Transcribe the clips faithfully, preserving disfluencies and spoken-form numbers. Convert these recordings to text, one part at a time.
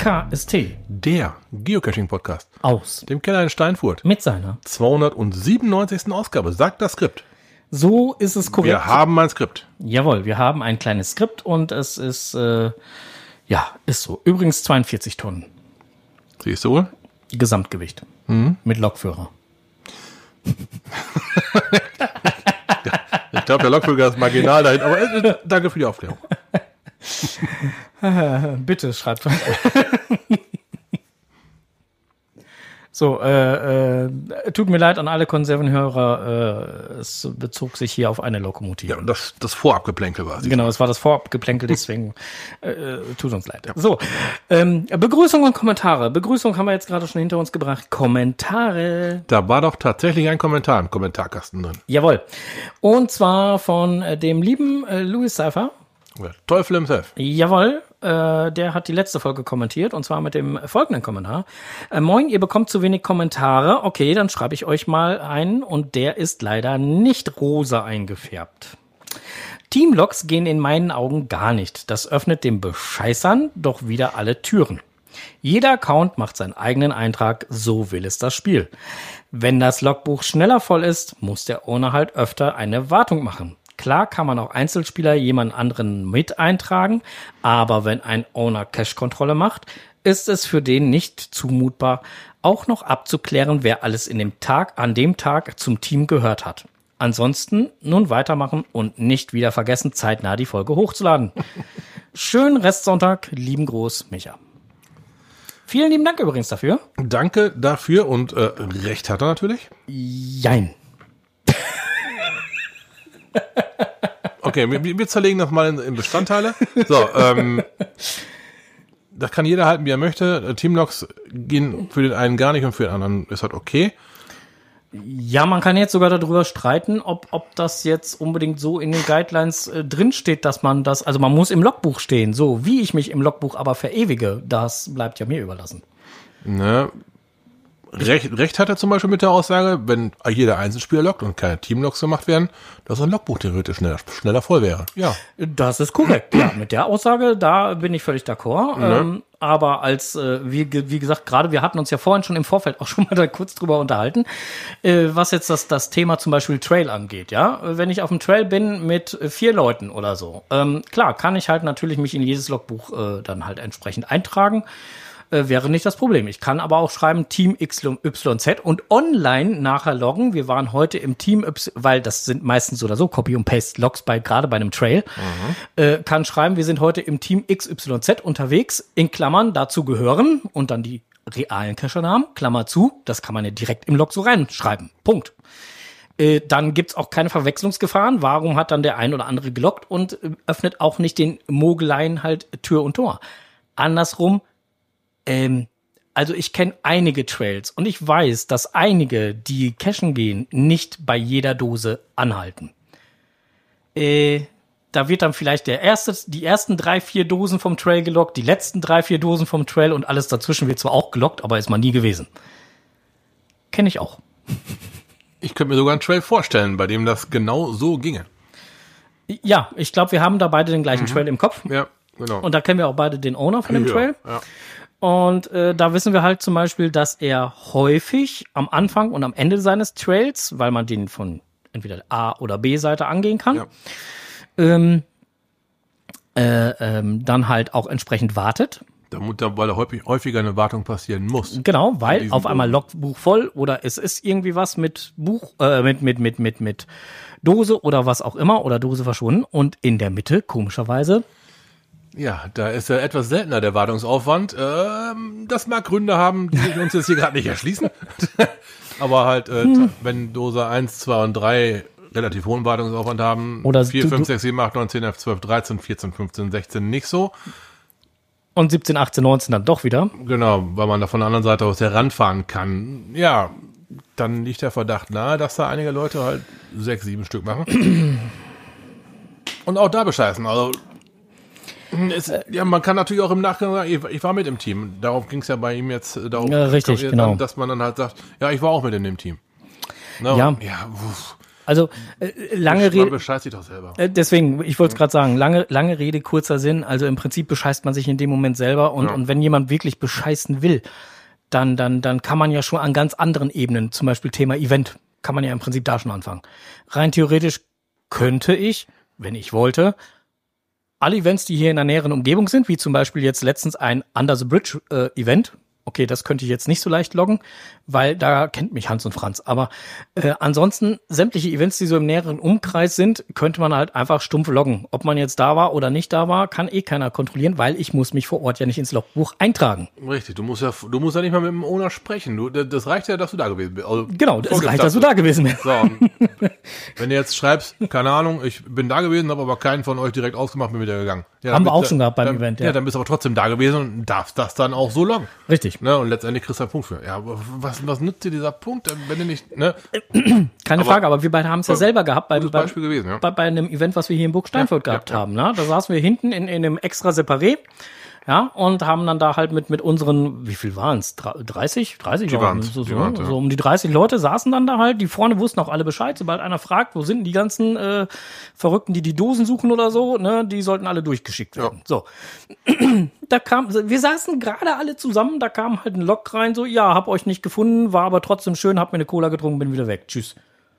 K S T. Der Geocaching-Podcast. Aus. Dem Keller in Steinfurt. Mit seiner. zweihundertsiebenundneunzigsten Ausgabe. Sagt das Skript. So ist es korrekt. Wir haben ein Skript. Jawohl, wir haben ein kleines Skript und es ist, äh, ja, ist so. Übrigens zweiundvierzig Tonnen. Siehst du wohl? Gesamtgewicht. Mhm. Mit Lokführer. Ich glaube, der Lokführer ist marginal dahin, aber äh, danke für die Aufklärung. Bitte, schreibt. So, äh, äh, tut mir leid an alle Konservenhörer, äh, es bezog sich hier auf eine Lokomotive. Ja, das, das Vorabgeplänkel war es. Genau, es war das Vorabgeplänkel, deswegen äh, tut uns leid. Ja. So, ähm, Begrüßung und Kommentare. Begrüßung haben wir jetzt gerade schon hinter uns gebracht. Kommentare. Da war doch tatsächlich ein Kommentar im Kommentarkasten drin. Jawohl. Und zwar von äh, dem lieben äh, Louis Seifer. Ja, Teufel himself. Jawohl, äh, der hat die letzte Folge kommentiert und zwar mit dem folgenden Kommentar. Äh, Moin, ihr bekommt zu wenig Kommentare. Okay, dann schreibe ich euch mal einen und der ist leider nicht rosa eingefärbt. Teamlogs gehen in meinen Augen gar nicht. Das öffnet dem Bescheißern doch wieder alle Türen. Jeder Account macht seinen eigenen Eintrag, so will es das Spiel. Wenn das Logbuch schneller voll ist, muss der Owner halt öfter eine Wartung machen. Klar kann man auch Einzelspieler jemand anderen mit eintragen, aber wenn ein Owner Cache-Kontrolle macht, ist es für den nicht zumutbar, auch noch abzuklären, wer alles in dem Tag, an dem Tag zum Team gehört hat. Ansonsten nun weitermachen und nicht wieder vergessen, zeitnah die Folge hochzuladen. Schönen Restsonntag, lieben Gruß, Micha. Vielen lieben Dank übrigens dafür. Danke dafür und äh, recht hat er natürlich. Jein. Okay, wir, wir zerlegen das mal in, in Bestandteile. So, ähm, das kann jeder halten, wie er möchte. Teamlogs gehen für den einen gar nicht und für den anderen ist halt okay. Ja, man kann jetzt sogar darüber streiten, ob, ob das jetzt unbedingt so in den Guidelines äh, drinsteht, dass man das, also man muss im Logbuch stehen, so wie ich mich im Logbuch aber verewige, das bleibt ja mir überlassen. Ne? Recht, recht hat er zum Beispiel mit der Aussage, wenn jeder Einzelspieler loggt und keine Teamlogs gemacht werden, dass ein Logbuch theoretisch schneller, schneller voll wäre. Ja. Das ist korrekt, ja. Mit der Aussage, da bin ich völlig d'accord. Ja. Ähm, aber als, äh, wie, wie gesagt, gerade wir hatten uns ja vorhin schon im Vorfeld auch schon mal da kurz drüber unterhalten, äh, was jetzt das, das Thema zum Beispiel Trail angeht, ja. Wenn ich auf dem Trail bin mit vier Leuten oder so, ähm, klar, kann ich halt natürlich mich in jedes Logbuch äh, dann halt entsprechend eintragen. Wäre nicht das Problem. Ich kann aber auch schreiben Team Y Z und online nachher loggen. Wir waren heute im Team Y, weil das sind meistens oder so Copy- und Paste-Logs bei, gerade bei einem Trail. Mhm. Äh, kann schreiben, wir sind heute im Team X Y Z unterwegs, in Klammern, dazu gehören und dann die realen Cacher-Namen, Klammer zu. Das kann man ja direkt im Log so reinschreiben. Punkt. Äh, dann gibt's auch keine Verwechslungsgefahren. Warum hat dann der ein oder andere geloggt und äh, öffnet auch nicht den Mogeleien halt Tür und Tor? Andersrum, Ähm, also ich kenne einige Trails und ich weiß, dass einige, die cachen gehen, nicht bei jeder Dose anhalten. Äh, da wird dann vielleicht der erste, die ersten drei, vier Dosen vom Trail gelockt, die letzten drei, vier Dosen vom Trail und alles dazwischen wird zwar auch gelockt, aber ist man nie gewesen. Kenne ich auch. Ich könnte mir sogar einen Trail vorstellen, bei dem das genau so ginge. Ja, ich glaube, wir haben da beide den gleichen mhm. Trail im Kopf. Ja, genau. Und da kennen wir auch beide den Owner von dem ja, Trail. Ja. Und äh, da wissen wir halt zum Beispiel, dass er häufig am Anfang und am Ende seines Trails, weil man den von entweder A- oder B-Seite angehen kann, ja. ähm, äh, ähm, dann halt auch entsprechend wartet. Da, weil da häufig, häufiger eine Wartung passieren muss. Genau, weil auf einmal Logbuch voll oder es ist irgendwie was mit Buch, äh, mit, mit, mit, mit, mit Dose oder was auch immer oder Dose verschwunden und in der Mitte, komischerweise, ja, da ist ja etwas seltener der Wartungsaufwand. Ähm, das mag Gründe haben, die sich uns jetzt hier gerade nicht erschließen. Aber halt, äh, hm. wenn Dose eins, zwei und drei relativ hohen Wartungsaufwand haben, oder vier, fünf, sechs, sieben, acht, neun, zehn, elf, zwölf, dreizehn, vierzehn, fünfzehn, sechzehn nicht so. Und siebzehn, achtzehn, neunzehn dann doch wieder. Genau, weil man da von der anderen Seite aus heranfahren kann. Ja, dann liegt der Verdacht nahe, dass da einige Leute halt sechs, sieben Stück machen. Und auch da bescheißen. Also Es, ja, man kann natürlich auch im Nachgang sagen, ich, ich war mit im Team. Darauf ging es ja bei ihm jetzt äh, darum, ja, richtig, dann, genau. dass man dann halt sagt, ja, ich war auch mit in dem Team. Na, ja. ja uff. Also äh, lange Man Rede. bescheißt sich doch selber. Äh, deswegen, ich wollte es gerade sagen, lange, lange Rede, kurzer Sinn. Also im Prinzip bescheißt man sich in dem Moment selber und, Ja. und wenn jemand wirklich bescheißen will, dann, dann, dann kann man ja schon an ganz anderen Ebenen, zum Beispiel Thema Event, kann man ja im Prinzip da schon anfangen. Rein theoretisch könnte ich, wenn ich wollte, alle Events, die hier in der näheren Umgebung sind, wie zum Beispiel jetzt letztens ein Under the Bridge äh, Event. Okay, das könnte ich jetzt nicht so leicht loggen, weil da kennt mich Hans und Franz. Aber äh, ansonsten, sämtliche Events, die so im näheren Umkreis sind, könnte man halt einfach stumpf loggen. Ob man jetzt da war oder nicht da war, kann eh keiner kontrollieren, weil ich muss mich vor Ort ja nicht ins Logbuch eintragen. Richtig, du musst ja, du musst ja nicht mal mit dem Owner sprechen. Du, das reicht ja, dass du da gewesen bist. Also, Genau, es reicht, dass du da gewesen bist. So, und wenn du jetzt schreibst, keine Ahnung, ich bin da gewesen, habe aber keinen von euch direkt ausgemacht, bin wieder gegangen. Ja, Haben wir dann- auch schon gehabt beim dann, Event, ja. ja. Dann bist du aber trotzdem da gewesen und darfst das dann auch so loggen. Richtig. Ne? Und letztendlich kriegst du einen Punkt für. Ja, aber was, was nützt dir dieser Punkt, wenn du nicht, ne? Keine Aber- Frage, aber wir beide haben es ja selber gehabt bei, Gutes bei, Beispiel gewesen, ja. bei, bei einem Event, was wir hier in Burg Steinfurt Ja, gehabt ja, ja. haben. Ne? Da saßen wir hinten in, in einem extra Separé, ja, und haben dann da halt mit, mit unseren, wie viel waren es? dreißig? dreißig Die waren waren's, so, die so, waren's, ja. so um die dreißig Leute saßen dann da halt. Die vorne wussten auch alle Bescheid. Sobald einer fragt, wo sind denn die ganzen äh, Verrückten, die die Dosen suchen oder so, ne, die sollten alle durchgeschickt werden. So. Da kam, wir saßen gerade alle zusammen, da kam halt ein Log rein, so, ja, hab euch nicht gefunden, war aber trotzdem schön, hab mir eine Cola getrunken, bin wieder weg. Tschüss.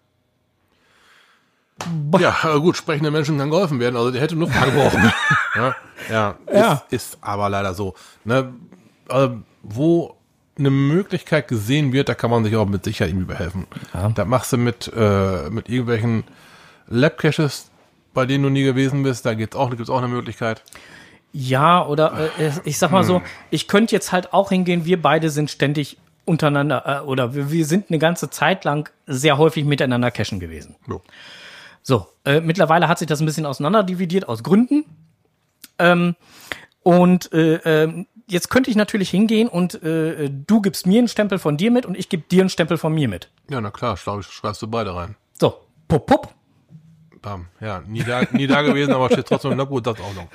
Ja, aber gut, sprechende Menschen kann geholfen werden. Also der hätte nur angebrochen. ja, ja, Ja. Ist, ist aber leider so. Ne? Also, wo eine Möglichkeit gesehen wird, da kann man sich auch mit Sicherheit irgendwie behelfen. Ja. Da machst du mit, äh, mit irgendwelchen Lab-Caches, bei denen du nie gewesen bist, da gibt's auch, gibt's auch eine Möglichkeit. Ja, oder äh, ich sag mal so, ich könnte jetzt halt auch hingehen, wir beide sind ständig untereinander, äh, oder wir, wir sind eine ganze Zeit lang sehr häufig miteinander cashen gewesen. So. So, äh, mittlerweile hat sich das ein bisschen auseinanderdividiert aus Gründen. Ähm, und äh, ähm, jetzt könnte ich natürlich hingehen und äh, du gibst mir einen Stempel von dir mit und ich gebe dir einen Stempel von mir mit. Ja, na klar, schlau- schreibst du beide rein. So, pup, pup. Bam. Ja, nie da, nie da gewesen, aber steht trotzdem in der Gut, das auch noch.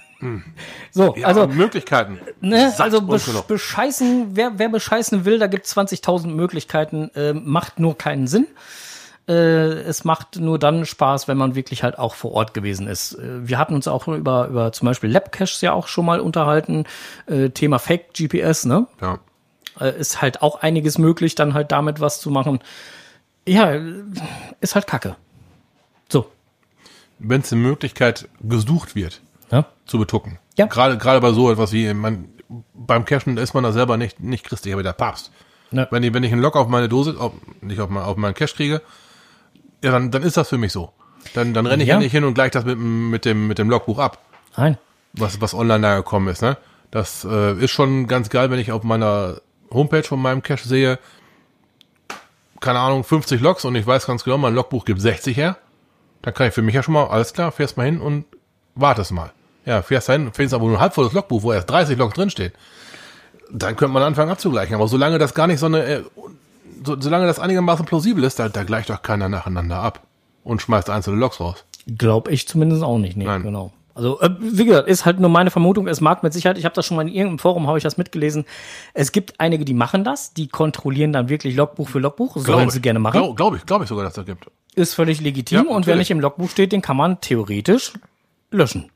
So, Ja, also Möglichkeiten. Ne, Satt also und besch genug. bescheißen, wer, wer bescheißen will, da gibt es zwanzigtausend Möglichkeiten, äh, macht nur keinen Sinn. Äh, es macht nur dann Spaß, wenn man wirklich halt auch vor Ort gewesen ist. Äh, wir hatten uns auch über, über zum Beispiel Lab-Caches ja auch schon mal unterhalten. Äh, Thema Fake-G P S, ne? Ja. Äh, ist halt auch einiges möglich, dann halt damit was zu machen. Ja, äh, ist halt Kacke. So. Wenn es eine Möglichkeit gesucht wird, Ja. zu betucken. Ja. Gerade, gerade bei so etwas wie, man, beim Cashen ist man da selber nicht, nicht christlich, aber der Papst. Ja. Wenn ich, wenn ich einen Lock auf meine Dose, auf, nicht auf, mein, auf meinen Cash kriege, ja, dann, dann ist das für mich so. Dann, dann renne ich ja. Ja. nicht hin und gleich das mit, dem- mit dem, mit dem Logbuch ab, Nein. was, was online da gekommen ist, ne? Das, äh, ist schon ganz geil, wenn ich auf meiner Homepage von meinem Cache sehe, keine Ahnung, fünfzig Logs und ich weiß ganz genau, mein Logbuch gibt sechzig her. Dann kann ich für mich ja schon mal, alles klar, fährst mal hin und wartest mal. Ja, fährst hin, findest aber nur ein halbvolles Logbuch, wo erst dreißig Logs drinstehen. Dann könnte man anfangen abzugleichen. Aber solange das gar nicht so eine, äh, so, solange das einigermaßen plausibel ist, da, da gleicht doch keiner nacheinander ab und schmeißt einzelne Logs raus. Glaub ich zumindest auch nicht. Nee, Nein. genau. Also, äh, wie gesagt, ist halt nur meine Vermutung. Es mag mit Sicherheit, ich habe das schon mal in irgendeinem Forum, habe ich das mitgelesen. Es gibt einige, die machen das, die kontrollieren dann wirklich Logbuch für Logbuch. Sollen sie gerne machen. Glaube glaub ich, glaube ich sogar, dass es das gibt. Ist völlig legitim. Ja, und wenn natürlich. nicht im Logbuch steht, den kann man theoretisch löschen.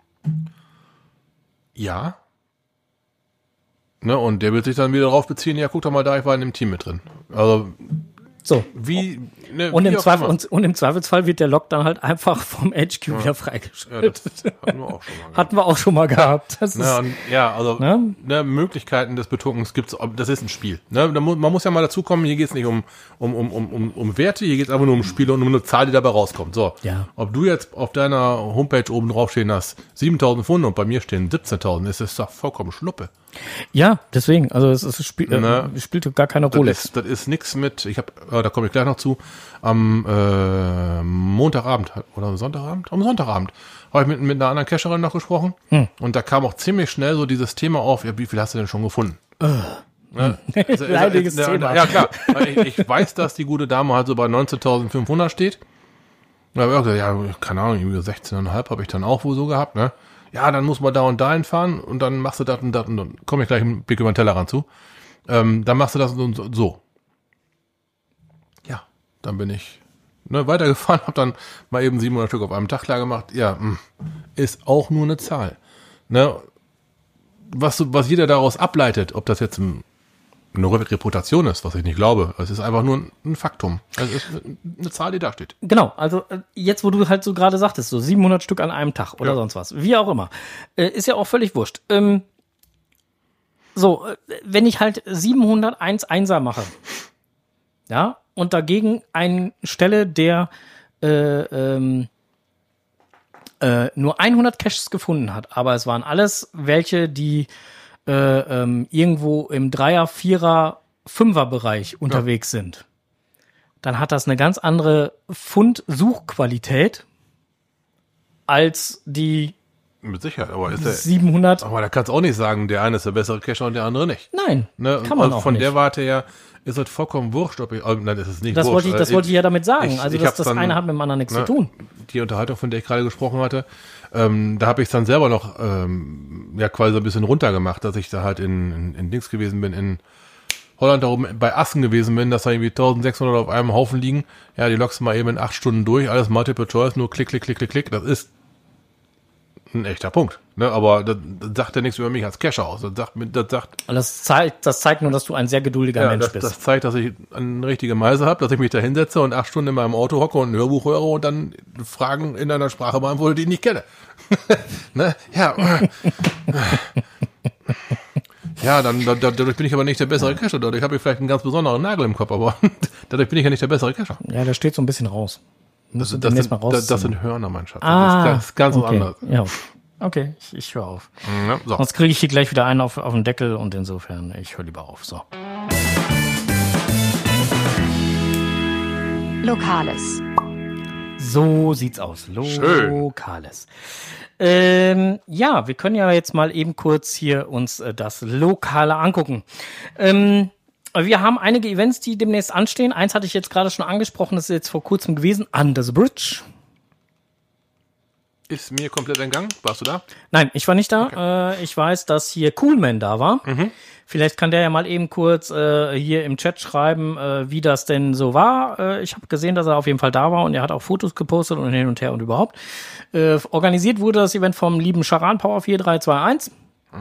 Ja. Ne, und der wird sich dann wieder darauf beziehen, ja, guck doch mal da, ich war in dem Team mit drin. Also, So. wie, ne, Und wie im, auch Zweifel, immer. und, und im Zweifelsfall wird der Log dann halt einfach vom H Q wieder Ja, freigeschaltet. das hatten wir auch schon mal. Hatten wir auch schon mal gehabt. Das ist, Ja, und, ja, also Ne? ne, Möglichkeiten des Betunkens gibt's, das ist ein Spiel. Ne? Da mu man muss ja mal dazu kommen, hier geht's nicht um, um, um, um, um, um Werte, hier geht's einfach nur um Spiele und um eine Zahl, die dabei rauskommt. So, Ja. ob du jetzt auf deiner Homepage oben drauf stehen hast, siebentausend Pfund und bei mir stehen siebzehntausend, ist das doch vollkommen Schnuppe. ja, deswegen. Also es, es spiel, Ne? äh, spielt gar keine Das Rolle. ist, das ist nix mit, ich habe, äh, da komme ich gleich noch zu, am äh, Montagabend oder am Sonntagabend? Am Sonntagabend habe ich mit, mit einer anderen Cacherin noch gesprochen Hm. und da kam auch ziemlich schnell so dieses Thema auf, ja, wie viel hast du denn schon gefunden? Ne? Also, Leidiges äh, äh, Thema. Ja, klar. Weil Ich, ich weiß, dass die gute Dame halt so bei neunzehntausendfünfhundert steht. Da habe ich auch gesagt, ja, keine Ahnung, irgendwie sechzehn Komma fünf habe ich dann auch wohl so gehabt, ne? Ja, dann muss man da und dahin fahren und dann machst du das und das und dann komme ich gleich einen Blick über den Tellerrand zu. Ähm, dann machst du das und so. Ja, dann bin ich Ne, weitergefahren, habe dann mal eben siebenhundert Stück auf einem Tag klar gemacht. Ja, mh, ist auch nur eine Zahl. Ne, was, was jeder daraus ableitet, ob das jetzt ein, eine Reputation ist, was ich nicht glaube. Es ist einfach nur ein, ein Faktum. Es ist eine Zahl, die da steht. Genau, also äh, jetzt, wo du halt so gerade sagtest, so siebenhundert Stück an einem Tag oder Ja. sonst was, wie auch immer, äh, ist ja auch völlig wurscht. Ähm, so, äh, wenn ich halt siebenhunderteins Einser mache, ja, und dagegen einen stelle, der äh, ähm, äh, nur hundert Caches gefunden hat, aber es waren alles welche, die äh, ähm, irgendwo im Dreier-, Vierer-, Fünfer-Bereich unterwegs sind, dann hat das eine ganz andere Fund-Suchqualität als die Mit Sicherheit, aber ist der, siebenhundert. aber da kannst du auch nicht sagen, der eine ist der bessere Cacher und der andere nicht. Nein, Ne? kann man Und auch von nicht. der Warte her ist es vollkommen wurscht, ob ich, oh, nein, das ist nicht Das wurscht. wollte ich, das Äh, wollte ich ja damit sagen. ich- also ich das, hab's das dann, eine hat mit dem anderen nichts ne, zu tun. Die Unterhaltung, von der ich gerade gesprochen hatte, ähm, da habe ich es dann selber noch ähm, ja quasi so ein bisschen runtergemacht, dass ich da halt in, in, in Dings gewesen bin, in Holland da oben bei Assen gewesen bin, dass da irgendwie eintausendsechshundert auf einem Haufen liegen. Ja, die lockst du mal eben in acht Stunden durch, alles Multiple Choice, nur klick, klick, klick, klick, klick. Das ist ein echter Punkt. Ne? Aber das, das sagt ja nichts über mich als Cacher aus. Das sagt, mir- das sagt Und das zeigt, das zeigt nur, dass du ein sehr geduldiger ja, Mensch das, bist. das zeigt, dass ich eine richtige Meise habe, dass ich mich da hinsetze und acht Stunden in meinem Auto hocke und ein Hörbuch höre und dann Fragen in einer Sprache beantworte, die ich nicht kenne. ne? Ja. ja, dann da- da- dadurch bin ich aber nicht der bessere Cacher. Dadurch habe ich vielleicht einen ganz besonderen Nagel im Kopf, aber dadurch bin ich ja nicht der bessere Cacher. Ja, der steht so ein bisschen raus. Das, Musst du das, demnächst sind, mal das, das rausziehen. sind Hörner, mein Schatz. Ah, das ist ganz, ganz okay. anders. Ja, okay, ich, ich höre auf. Ja, so. Sonst kriege ich hier gleich wieder einen auf, auf den Deckel und insofern, ich höre lieber auf. So. Lokales. So sieht's aus. Schön. Lokales. Ähm, ja, wir können ja jetzt mal eben kurz hier uns äh, das Lokale angucken. Ähm, wir haben einige Events, die demnächst anstehen. Eins hatte ich jetzt gerade schon angesprochen, das ist jetzt vor kurzem gewesen. Under the Bridge. Ist mir komplett entgangen. Warst du da? Nein, ich war nicht da. Äh, ich weiß, dass hier Coolman da war. Vielleicht kann der ja mal eben kurz äh, hier im Chat schreiben, äh, wie das denn so war. Äh, ich habe gesehen, dass er auf jeden Fall da war und er hat auch Fotos gepostet und hin und her und überhaupt. Äh, organisiert wurde das Event vom lieben Charan Power vier drei zwei eins,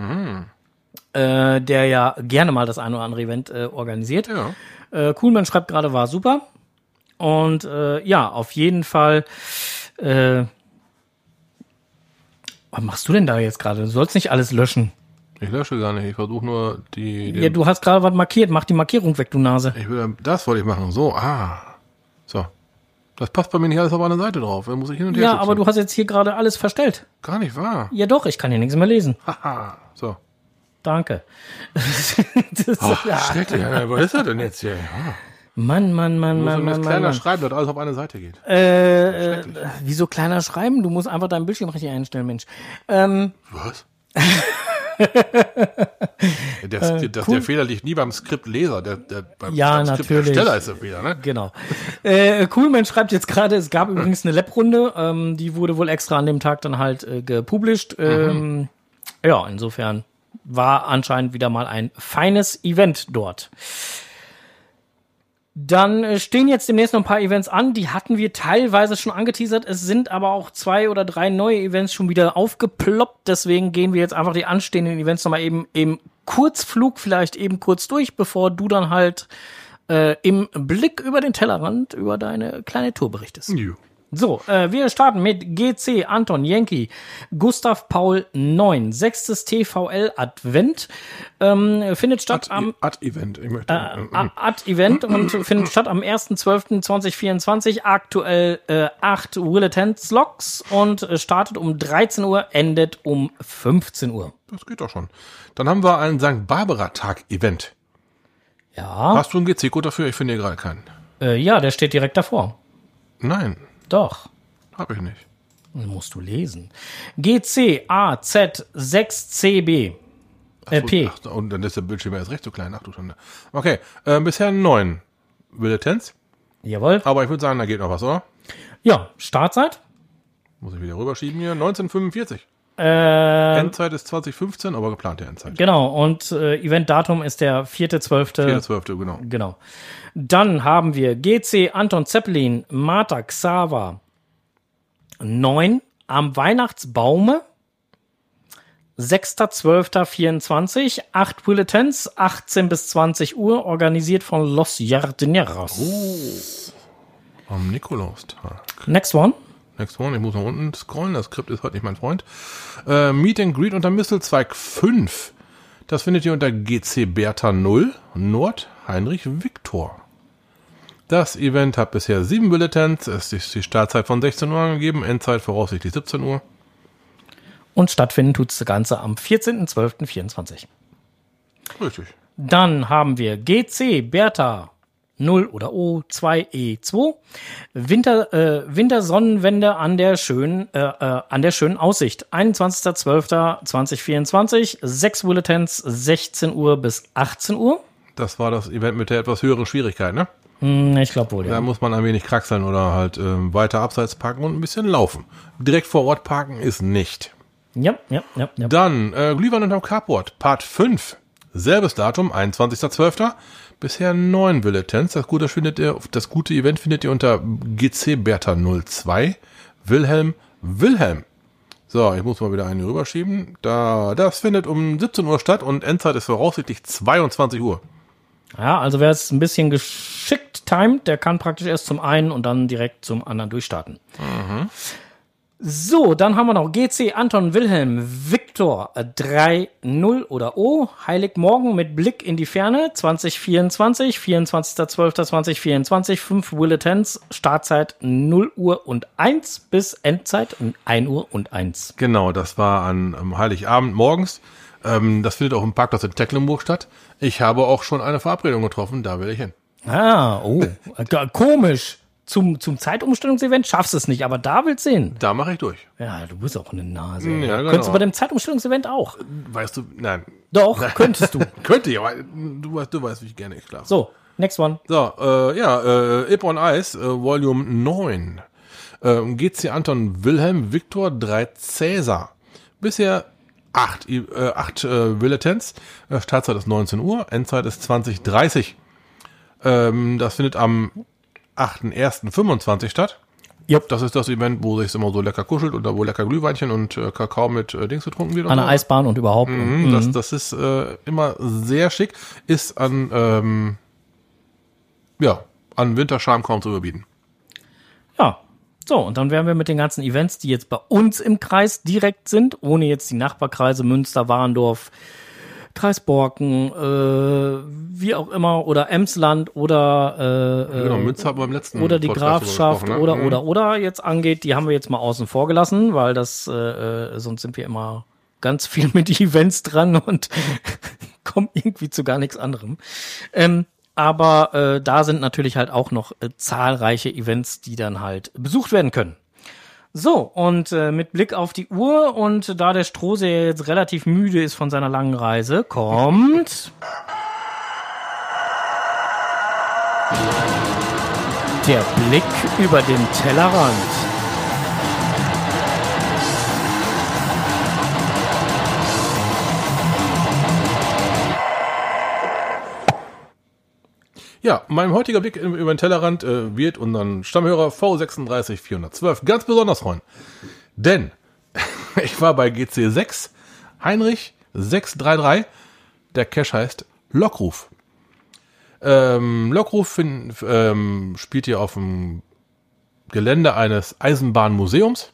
äh, der ja gerne mal das ein oder andere Event äh, organisiert. Ja. Äh, Coolman schreibt gerade, war super. Und äh, ja, auf jeden Fall. Äh, was machst du denn da jetzt gerade? Du sollst nicht alles löschen. Ich lösche gar nicht. Ich versuche nur die. den- Ja, du hast gerade was markiert. Mach die Markierung weg, du Nase. Ich will, das wollte ich machen. So, ah. So. Das passt bei mir nicht alles auf eine Seite drauf. Da muss ich hin und her Ja, schubsen. aber du hast jetzt hier gerade alles verstellt. Gar nicht wahr. Ja doch, ich kann hier nichts mehr lesen. Haha. So. Danke. das, Ach, ja. schrecklich. Ja, was ist das denn jetzt hier? Ah. Mann, Mann, Mann, Muss Mann, man Mann, jetzt Mann, kleiner Mann. schreiben, dass alles auf eine Seite geht. Äh, äh, wieso kleiner schreiben? Du musst einfach deinen Bildschirm richtig einstellen, Mensch. Ähm, Was? das, Äh, das, cool. Der Fehler liegt nie beim Skriptleser. Der, der, beim, Ja, beim natürlich. Skriptersteller ist der Fehler, ne? Genau. Äh, Coolman schreibt jetzt gerade, es gab übrigens eine Lab-Runde, ähm, die wurde wohl extra an dem Tag dann halt äh, gepublished. Ähm, ja, insofern war anscheinend wieder mal ein feines Event dort. Dann äh, stehen jetzt demnächst noch ein paar Events an, die hatten wir teilweise schon angeteasert. Es sind aber auch zwei oder drei neue Events schon wieder aufgeploppt. Deswegen gehen wir jetzt einfach die anstehenden Events nochmal eben im Kurzflug vielleicht eben kurz durch, bevor du dann halt äh, im Blick über den Tellerrand über deine kleine Tour berichtest. Jo. So, äh, wir starten mit G C, Anton, Yankee, Gustav Paul neun, sechstes T V L Advent, ähm, findet statt am Ad-Event. Ich möchte. äh, Ad-Event und findet statt am erster zwölfter zweitausendvierundzwanzig, aktuell äh, acht Will-Attend-Slots und äh, startet um dreizehn Uhr, endet um fünfzehn Uhr. Das geht doch schon. Dann haben wir ein Sankt Barbara-Tag-Event. Ja, Hast du einen G C-Code dafür? Ich finde hier gerade keinen. äh, ja, der steht direkt davor. Nein, Doch. habe ich nicht. Musst du lesen. G C A Z sechs C B. Äh, So, P. ach, und dann ist der Bildschirm erst recht so klein. Ach du Schande. Okay, äh, bisher neun Bulletins. Jawohl. Aber ich würde sagen, da geht noch was, oder? Ja, Startzeit. Muss ich wieder rüberschieben hier. neunzehnhundertfünfundvierzig. Äh, Endzeit ist zwanzig fünfzehn, aber geplante Endzeit. Genau, und äh, Eventdatum ist der vierte zwölfte vierte zwölfte, genau. Genau. Dann haben wir G C Anton Zeppelin, Marta Xaver neun am Weihnachtsbaume. sechster zwölfter vierundzwanzig, acht Bulletins, achtzehn bis zwanzig Uhr, organisiert von Los Jardineros. Oh, am Nikolaustag. Next one. Next one, ich muss nach unten scrollen, das Skript ist heute nicht mein Freund. Äh, Meet and Greet unter Mistelzweig fünf. Das findet ihr unter G C Bertha null, Nord Heinrich Viktor. Das Event hat bisher sieben Bulletins, es ist die Startzeit von sechzehn Uhr angegeben, Endzeit voraussichtlich siebzehn Uhr. Und stattfinden tut das Ganze am vierzehnten zwölften vierundzwanzig. Richtig. Dann haben wir G C Bertha null oder O zwei E zwei. Winter, äh, Wintersonnenwende an der schönen, äh, äh, an der schönen Aussicht. einundzwanzigster zwölfter zweitausendvierundzwanzig. Sechs Bulletins, sechzehn Uhr bis achtzehn Uhr. Das war das Event mit der etwas höheren Schwierigkeit, ne? Hm, ich glaube wohl, ja. Da muss man ein wenig kraxeln oder halt ähm, weiter abseits parken und ein bisschen laufen. Direkt vor Ort parken ist nicht. Ja, ja, ja, ja. Dann äh, Glühwein unterm Carport, Part fünf. Selbes Datum, einundzwanzigster zwölfter Bisher neun Bulletins. Das gute, findet ihr, das gute Event findet ihr unter G C Bertha null zwei. Wilhelm Wilhelm. So, ich muss mal wieder eine rüberschieben. Da, das findet um siebzehn Uhr statt und Endzeit ist voraussichtlich zweiundzwanzig Uhr. Ja, also wer es ein bisschen geschickt timet, der kann praktisch erst zum einen und dann direkt zum anderen durchstarten. Mhm. So, dann haben wir noch G C Anton Wilhelm Viktor drei null oder O. Heiligmorgen mit Blick in die Ferne zwanzig vierundzwanzig, vierundzwanzigster zwölfter zweitausendvierundzwanzig, fünf Bulletins, Startzeit null Uhr und eins bis Endzeit um ein Uhr und eins. Genau, das war an um Heiligabend morgens. Ähm, das findet auch im Parkplatz in Tecklenburg statt. Ich habe auch schon eine Verabredung getroffen, da will ich hin. Ah, oh, komisch. Zum, zum Zeitumstellungsevent schaffst du es nicht, aber da willst du hin. Da mache ich durch. Ja, du bist auch eine Nase. Ja, genau. Könntest du bei dem Zeitumstellungsevent auch? Weißt du, nein. Doch, könntest du. Könnte ich, aber du weißt, du weißt, wie ich gerne ich schlafe. So, next one. So, äh, ja, äh, Ip on Ice, äh, Volume neun. Äh, G C Anton Wilhelm Viktor drei Cäsar. Bisher acht, äh, acht äh, Bulletins. Äh, Startzeit ist neunzehn Uhr, Endzeit ist zwanzig dreißig. Ähm, das findet am achter erster fünfundzwanzig statt. Yep. Das ist das Event, wo sich immer so lecker kuschelt und da wo lecker Glühweinchen und äh, Kakao mit äh, Dings getrunken wird. An der so. Eisbahn und überhaupt. Mhm, mhm. das, das ist äh, immer sehr schick. Ist an, ähm, ja, an Winterscham kaum zu überbieten. Ja, so, und dann wären wir mit den ganzen Events, die jetzt bei uns im Kreis direkt sind, ohne jetzt die Nachbarkreise Münster, Warendorf, Kreis Borken, äh, wie auch immer, oder Emsland oder äh, ja, genau, Münster haben wir beim letzten oder die Podcast Grafschaft ne? oder mhm. oder oder jetzt angeht, die haben wir jetzt mal außen vor gelassen, weil das äh, sonst sind wir immer ganz viel mit Events dran und kommen irgendwie zu gar nichts anderem. Ähm, aber äh, da sind natürlich halt auch noch äh, zahlreiche Events, die dann halt besucht werden können. So, und äh, mit Blick auf die Uhr und da der Strohseher jetzt relativ müde ist von seiner langen Reise, kommt der Blick über den Tellerrand. Ja, mein heutiger Blick über den Tellerrand äh, wird unseren Stammhörer V sechs drei vier eins zwei ganz besonders freuen. Denn ich war bei G C sechs, Heinrich sechs drei drei, der Cache heißt Lockruf. Ähm, Lockruf find, ähm, spielt hier auf dem Gelände eines Eisenbahnmuseums.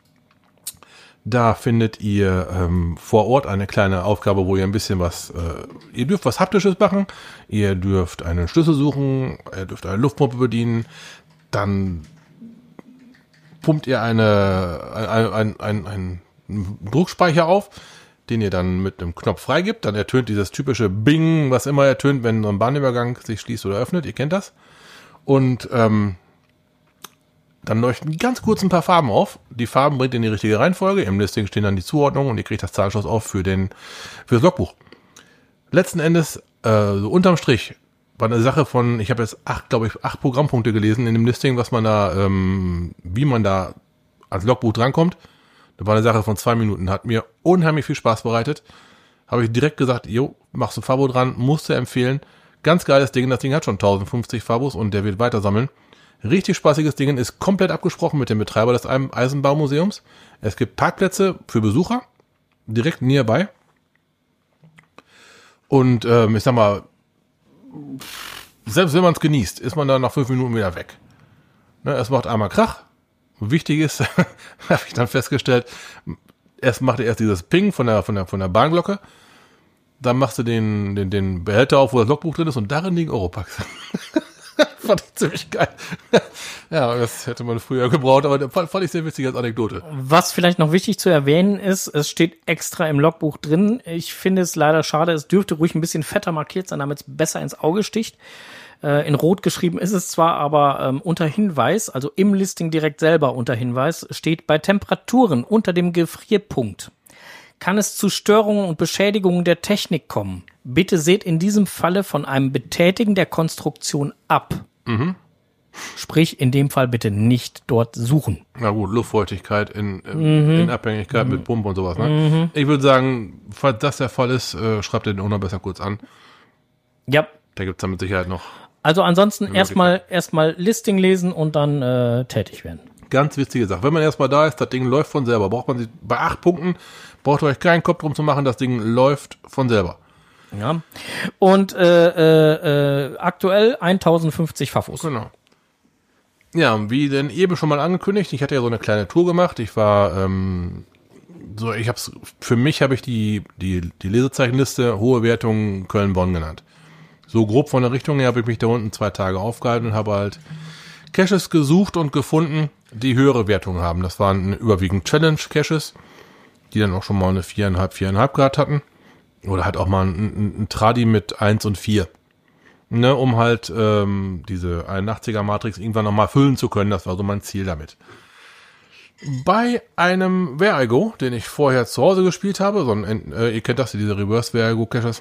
Da findet ihr ähm, vor Ort eine kleine Aufgabe, wo ihr ein bisschen was, äh, ihr dürft was Haptisches machen, ihr dürft einen Schlüssel suchen, ihr dürft eine Luftpumpe bedienen, dann pumpt ihr eine, ein, ein, ein, einen Druckspeicher auf, den ihr dann mit einem Knopf freigibt, dann ertönt dieses typische Bing, was immer ertönt, wenn so ein Bahnübergang sich schließt oder öffnet, ihr kennt das. Und ähm, dann leuchten ganz kurz ein paar Farben auf. Die Farben bringt ihr in die richtige Reihenfolge. Im Listing stehen dann die Zuordnungen und ihr kriegt das Zahlschloss auf für den für das Logbuch. Letzten Endes, äh, so unterm Strich, war eine Sache von, ich habe jetzt acht, glaube ich, acht Programmpunkte gelesen in dem Listing, was man da, ähm, wie man da als Logbuch drankommt. Das war eine Sache von zwei Minuten. Hat mir unheimlich viel Spaß bereitet. Habe ich direkt gesagt, jo, machst du Fabo dran, musst du empfehlen. Ganz geiles Ding, das Ding hat schon tausendfünfzig Fabos und der wird weiter sammeln. Richtig spaßiges Ding, ist komplett abgesprochen mit dem Betreiber des Eisenbaumuseums. Es gibt Parkplätze für Besucher, direkt nearby. Und ähm, ich sag mal, selbst wenn man es genießt, ist man dann nach fünf Minuten wieder weg. Ne, es macht einmal Krach. Wichtig ist, habe ich dann festgestellt, erst macht er erst dieses Ping von der, von der, von der Bahnglocke, dann machst du den, den, den Behälter auf, wo das Logbuch drin ist und darin liegen Europacks. Fand ich ziemlich geil. Ja, das hätte man früher gebraucht, aber fand, fand ich sehr witzig als Anekdote. Was vielleicht noch wichtig zu erwähnen ist, es steht extra im Logbuch drin. Ich finde es leider schade, es dürfte ruhig ein bisschen fetter markiert sein, damit es besser ins Auge sticht. Äh, in Rot geschrieben ist es zwar, aber ähm, unter Hinweis, also im Listing direkt selber unter Hinweis, steht bei Temperaturen unter dem Gefrierpunkt. Kann es zu Störungen und Beschädigungen der Technik kommen? Bitte seht in diesem Falle von einem Betätigen der Konstruktion ab. Mhm. Sprich, in dem Fall bitte nicht dort suchen. Na gut, Luftfeuchtigkeit in, in, mhm. in Abhängigkeit mhm. mit Pumpe und sowas. Ne? Mhm. Ich würde sagen, falls das der Fall ist, äh, schreibt den Owner besser kurz an. Ja. Da gibt es dann mit Sicherheit noch. Also ansonsten erstmal erstmal Listing lesen und dann äh, tätig werden. Ganz wichtige Sache. Wenn man erstmal da ist, das Ding läuft von selber. Braucht man sich bei acht Punkten, braucht ihr euch keinen Kopf drum zu machen, das Ding läuft von selber. Ja. Und äh, äh, äh, aktuell tausendfünfzig Fafos. Genau. Ja, wie denn eben schon mal angekündigt, ich hatte ja so eine kleine Tour gemacht. Ich war ähm, so, ich hab's für mich habe ich die die die Lesezeichenliste hohe Wertung Köln-Bonn genannt. So grob von der Richtung her habe ich mich da unten zwei Tage aufgehalten und habe halt Caches gesucht und gefunden, die höhere Wertungen haben. Das waren überwiegend Challenge-Caches, die dann auch schon mal eine viereinhalb, viereinhalb Grad hatten. Oder halt auch mal ein, ein, ein Tradi mit eins und vier. Ne, um halt ähm, diese einundachtziger Matrix irgendwann nochmal füllen zu können. Das war so mein Ziel damit. Bei einem Where I Go, den ich vorher zu Hause gespielt habe, so ein, äh, ihr kennt das, diese Reverse Where I Go Caches,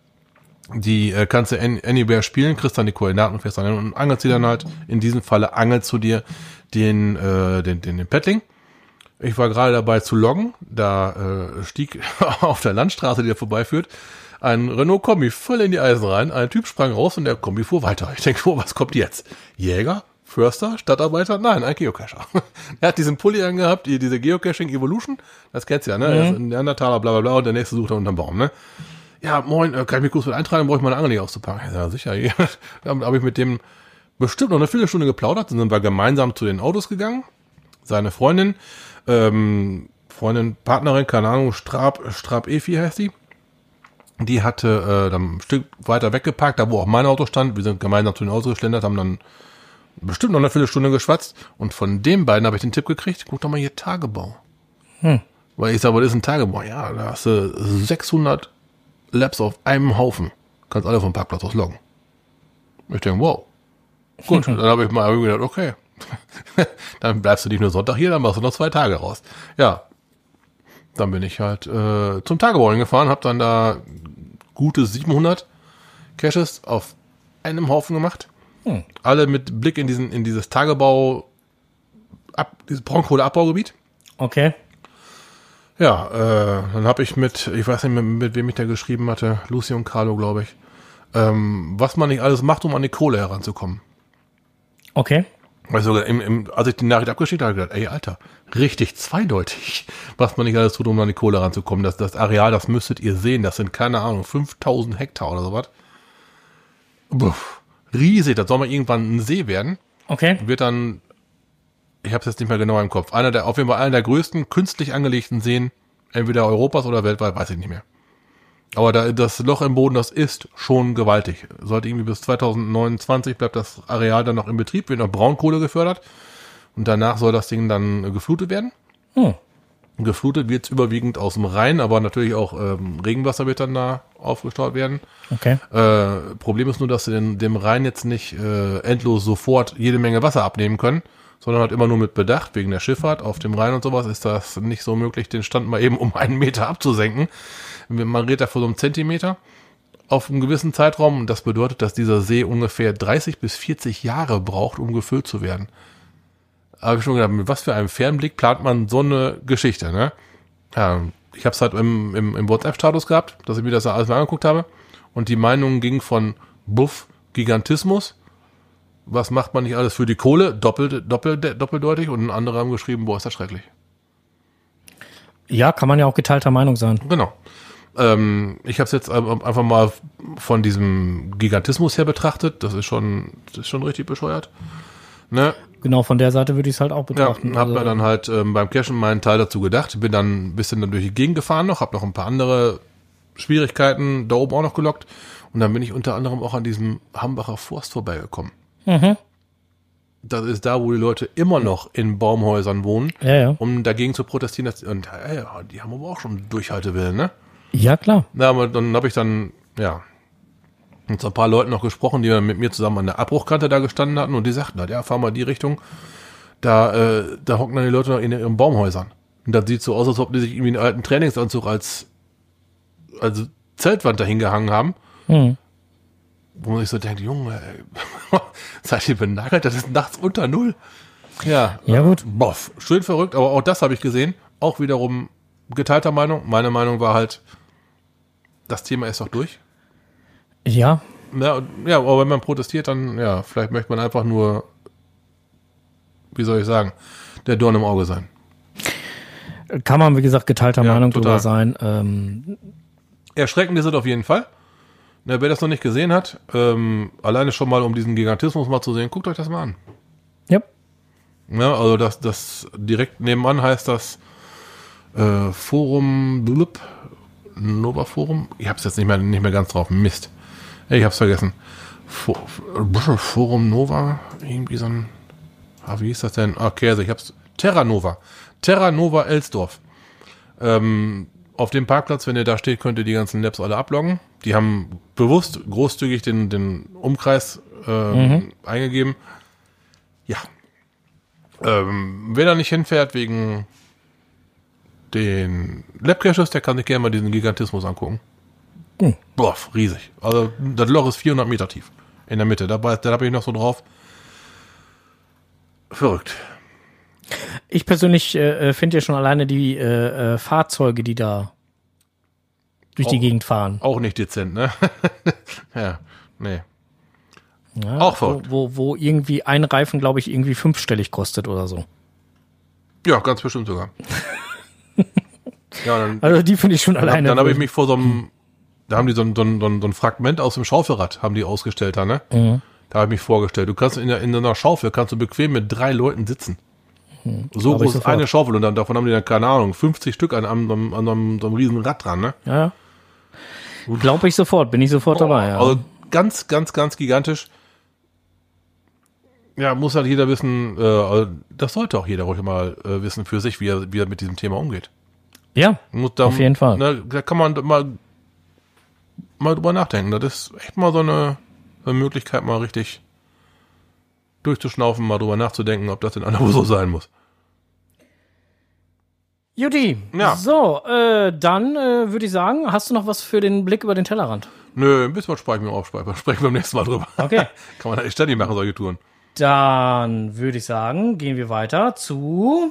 die äh, kannst du anywhere spielen, kriegst dann die Koordinaten fest an und angelst sie dann halt. In diesem Falle angelst du dir den, äh, den, den, den Paddling. Ich war gerade dabei zu loggen, da äh, stieg auf der Landstraße, die da vorbeiführt, ein Renault-Kombi voll in die Eisen rein. Ein Typ sprang raus und der Kombi fuhr weiter. Ich denke, oh, was kommt jetzt? Jäger? Förster? Stadtarbeiter? Nein, ein Geocacher. Er hat diesen Pulli angehabt, die, diese Geocaching Evolution, das kennst du ja, ne? Mhm. Er ist ein Neandertaler, bla bla bla, und der nächste sucht er unterm Baum, ne? Ja, moin, kann ich mich kurz mit eintragen, brauche ich meine Angel nicht auszupacken. Ja, sicher. Dann habe ich mit dem bestimmt noch eine Viertelstunde geplaudert, dann sind wir gemeinsam zu den Autos gegangen. Seine Freundin, ähm, Freundin, Partnerin, keine Ahnung, Strab, Strab Efi heißt die. Die hatte äh, dann ein Stück weiter weggeparkt, da wo auch mein Auto stand. Wir sind gemeinsam zu den Autos geschlendert, haben dann bestimmt noch eine Viertelstunde geschwatzt. Und von den beiden habe ich den Tipp gekriegt, guck doch mal hier Tagebau. Hm. Weil ich sage, was ist ein Tagebau? Ja, da hast du sechshundert Labs auf einem Haufen. Kannst alle vom Parkplatz aus loggen. Ich denke, wow. Gut, dann habe ich mal gedacht, okay. Dann bleibst du nicht nur Sonntag hier, dann machst du noch zwei Tage raus. Ja, dann bin ich halt äh, zum Tagebau gefahren, habe dann da gute siebenhundert Caches auf einem Haufen gemacht. Hm. Alle mit Blick in diesen in dieses Tagebau, ab, dieses Braunkohleabbaugebiet. Okay. Ja, äh, dann habe ich mit, ich weiß nicht, mit, mit wem ich da geschrieben hatte, Lucy und Carlo, glaube ich, ähm, was man nicht alles macht, um an die Kohle heranzukommen. Okay. Also, im, im, als ich die Nachricht abgeschickt habe, habe ich gedacht, ey, Alter, richtig zweideutig, was man nicht alles tut, um an die Kohle heranzukommen. Das, das Areal, das müsstet ihr sehen, das sind, keine Ahnung, fünftausend Hektar oder sowas. Puff, riesig, das soll mal irgendwann ein See werden. Okay. Wird dann, ich habe es jetzt nicht mehr genau im Kopf, einer der, auf jeden Fall einer der größten künstlich angelegten Seen, entweder Europas oder weltweit, weiß ich nicht mehr. Aber da, das Loch im Boden, das ist schon gewaltig. Sollte irgendwie bis zweitausendneunundzwanzig bleibt das Areal dann noch in Betrieb, wird noch Braunkohle gefördert. Und danach soll das Ding dann geflutet werden. Hm. Geflutet wird es überwiegend aus dem Rhein, aber natürlich auch ähm, Regenwasser wird dann da aufgestaut werden. Okay. Äh, Problem ist nur, dass sie den, dem Rhein jetzt nicht äh, endlos sofort jede Menge Wasser abnehmen können, sondern halt immer nur mit Bedacht, wegen der Schifffahrt auf dem Rhein und sowas ist das nicht so möglich, den Stand mal eben um einen Meter abzusenken. Man redet da von so einem Zentimeter auf einem gewissen Zeitraum und das bedeutet, dass dieser See ungefähr dreißig bis vierzig Jahre braucht, um gefüllt zu werden. habe ich schon gedacht, mit was für einem Fernblick plant man so eine Geschichte, ne? Ja, ich habe es halt im, im, im WhatsApp-Status gehabt, dass ich mir das alles mal angeguckt habe. Und die Meinung ging von Buff, Gigantismus. Was macht man nicht alles für die Kohle? Doppelt, doppelt, doppeldeutig. Und andere haben geschrieben, boah, ist das schrecklich. Ja, kann man ja auch geteilter Meinung sein. Genau. Ähm, ich habe es jetzt einfach mal von diesem Gigantismus her betrachtet. Das ist schon, das ist schon richtig bescheuert. Ne? Genau, von der Seite würde ich es halt auch betrachten. Ja, habe also, mir dann halt ähm, beim Cashen meinen Teil dazu gedacht. Bin dann ein bisschen dann durch die Gegend gefahren noch, habe noch ein paar andere Schwierigkeiten da oben auch noch gelockt. Und dann bin ich unter anderem auch an diesem Hambacher Forst vorbeigekommen. Mhm. Das ist da, wo die Leute immer noch in Baumhäusern wohnen, Ja, ja. um dagegen zu protestieren. Dass, und ja, die haben aber auch schon Durchhaltewillen, ne? Ja, klar. Ja, aber dann habe ich dann, ja, mit so ein paar Leuten noch gesprochen, die dann mit mir zusammen an der Abbruchkante da gestanden hatten und die sagten halt, ja, fahr mal die Richtung. Da, äh, da hocken dann die Leute noch in ihren Baumhäusern. Und das sieht so aus, als ob die sich irgendwie einen alten Trainingsanzug als, als Zeltwand dahin gehangen haben. Mhm. Wo man sich so denkt, Junge, ey, seid ihr benagelt? Das ist nachts unter Null. Ja. Ja, gut. Boff, schön verrückt, aber auch das habe ich gesehen. Auch wiederum geteilter Meinung. Meine Meinung war halt, das Thema ist doch durch. Ja. Ja, ja, aber wenn man protestiert, dann, ja, vielleicht möchte man einfach nur, wie soll ich sagen, der Dorn im Auge sein. Kann man, wie gesagt, geteilter Ja, Meinung total. drüber sein. Ähm, Erschreckend ist es auf jeden Fall. Na, wer das noch nicht gesehen hat, ähm, alleine schon mal, um diesen Gigantismus mal zu sehen, guckt euch das mal an. ja. Ja, also das, das direkt nebenan heißt das äh, Forum blub, Nova Forum. Ich hab's jetzt nicht mehr, nicht mehr ganz drauf. Mist. Ich hab's vergessen. For, Forum Nova, irgendwie so ein. Ah, wie hieß das denn? Okay, also ich hab's. Terra Nova. Terra Nova Elsdorf. Ähm, auf dem Parkplatz, wenn ihr da steht, könnt ihr die ganzen Labs alle abloggen. Die haben bewusst großzügig den, den Umkreis ähm, mhm. eingegeben. Ja. Ähm, wer da nicht hinfährt wegen den Labcaches, der kann sich gerne mal diesen Gigantismus angucken. Hm. Boah, riesig. Also das Loch ist vierhundert Meter tief. In der Mitte. Da, da habe ich noch so drauf. Verrückt. Ich persönlich äh, finde ja schon alleine die äh, äh, Fahrzeuge, die da durch auch, die Gegend fahren. Auch nicht dezent, ne? Ja, nee. Ja, auch verrückt. Wo, wo, wo irgendwie ein Reifen, glaube ich, irgendwie fünfstellig kostet oder so. Ja, ganz bestimmt sogar. Ja, dann, also die finde ich schon dann alleine. Dann habe ich mich vor so einem, da haben die so ein, so ein, so ein Fragment aus dem Schaufelrad, haben die ausgestellt da, ne? Mhm. Da habe ich mich vorgestellt. Du kannst in, der, in einer Schaufel, kannst du bequem mit drei Leuten sitzen. Mhm. So groß ist eine Schaufel und dann davon haben die dann, keine Ahnung, fünfzig Stück an, an, an, an, an so einem riesen Rad dran, ne? Ja. Glaube ich sofort, bin ich sofort oh, dabei, ja. Also ganz, ganz, ganz gigantisch. Ja, muss halt jeder wissen, äh, das sollte auch jeder ruhig mal äh, wissen für sich, wie er, wie er mit diesem Thema umgeht. Ja, da, auf jeden Fall. Ne, da kann man mal, mal drüber nachdenken. Das ist echt mal so eine, eine Möglichkeit, mal richtig durchzuschnaufen, mal drüber nachzudenken, ob das denn einfach so sein muss. Juti, ja. So, äh, dann äh, würde ich sagen, hast du noch was für den Blick über den Tellerrand? Nö, ein bisschen was spare ich mir auf, sprechen wir beim nächsten Mal drüber. Okay. Kann man halt ständig machen, solche Touren. Dann würde ich sagen, gehen wir weiter zu...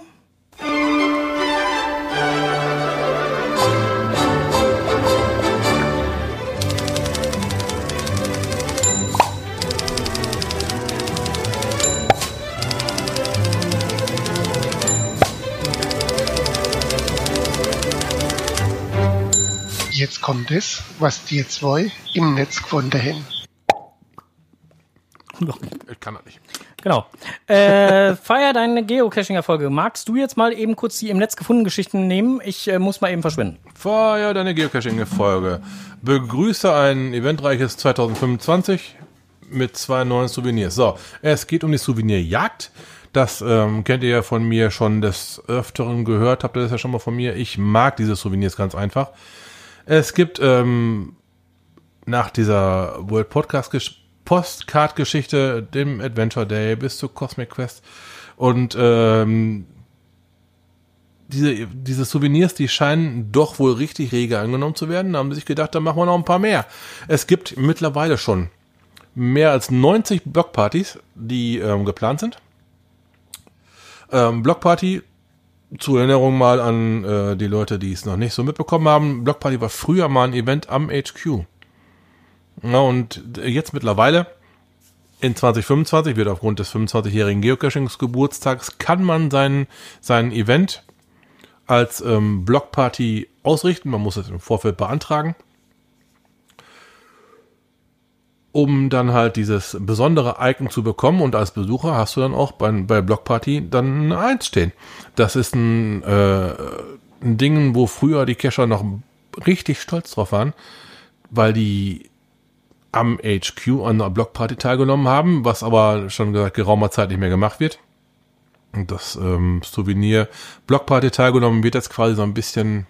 Jetzt kommt es, was die zwei im Netz gefunden haben. Ich kann das nicht. Genau. Äh, feier deine Geocaching-Erfolge. Magst du jetzt mal eben kurz die im Netz gefundenen Geschichten nehmen? Ich äh, muss mal eben verschwinden. Feier deine Geocaching-Erfolge. Begrüße ein eventreiches zwanzig fünfundzwanzig mit zwei neuen Souvenirs. So, es geht um die Souvenirjagd. Das ähm, kennt ihr ja von mir schon des Öfteren gehört. Habt ihr das ja schon mal von mir? Ich mag diese Souvenirs ganz einfach. Es gibt ähm, nach dieser World Podcast Postcard-Geschichte, dem Adventure Day bis zu Cosmic Quest und ähm, diese, diese Souvenirs, die scheinen doch wohl richtig rege angenommen zu werden. Da haben sie sich gedacht, da machen wir noch ein paar mehr. Es gibt mittlerweile schon mehr als neunzig Blockpartys, die ähm, geplant sind. Ähm, Blockparty, zur Erinnerung mal an äh, die Leute, die es noch nicht so mitbekommen haben. Blockparty war früher mal ein Event am H Q. Ja, und jetzt mittlerweile, in zwanzig fünfundzwanzig, wird aufgrund des fünfundzwanzigjährigen Geocachings-Geburtstags, kann man sein, sein Event als ähm, Blockparty ausrichten. Man muss es im Vorfeld beantragen, um dann halt dieses besondere Icon zu bekommen. Und als Besucher hast du dann auch bei, bei Blockparty dann eine eins stehen. Das ist ein, äh, ein Ding, wo früher die Cacher noch richtig stolz drauf waren, weil die am H Q an einer Blockparty teilgenommen haben, was aber schon seit geraumer Zeit nicht mehr gemacht wird. Und das ähm, Souvenir Blockparty teilgenommen wird jetzt quasi so ein bisschen,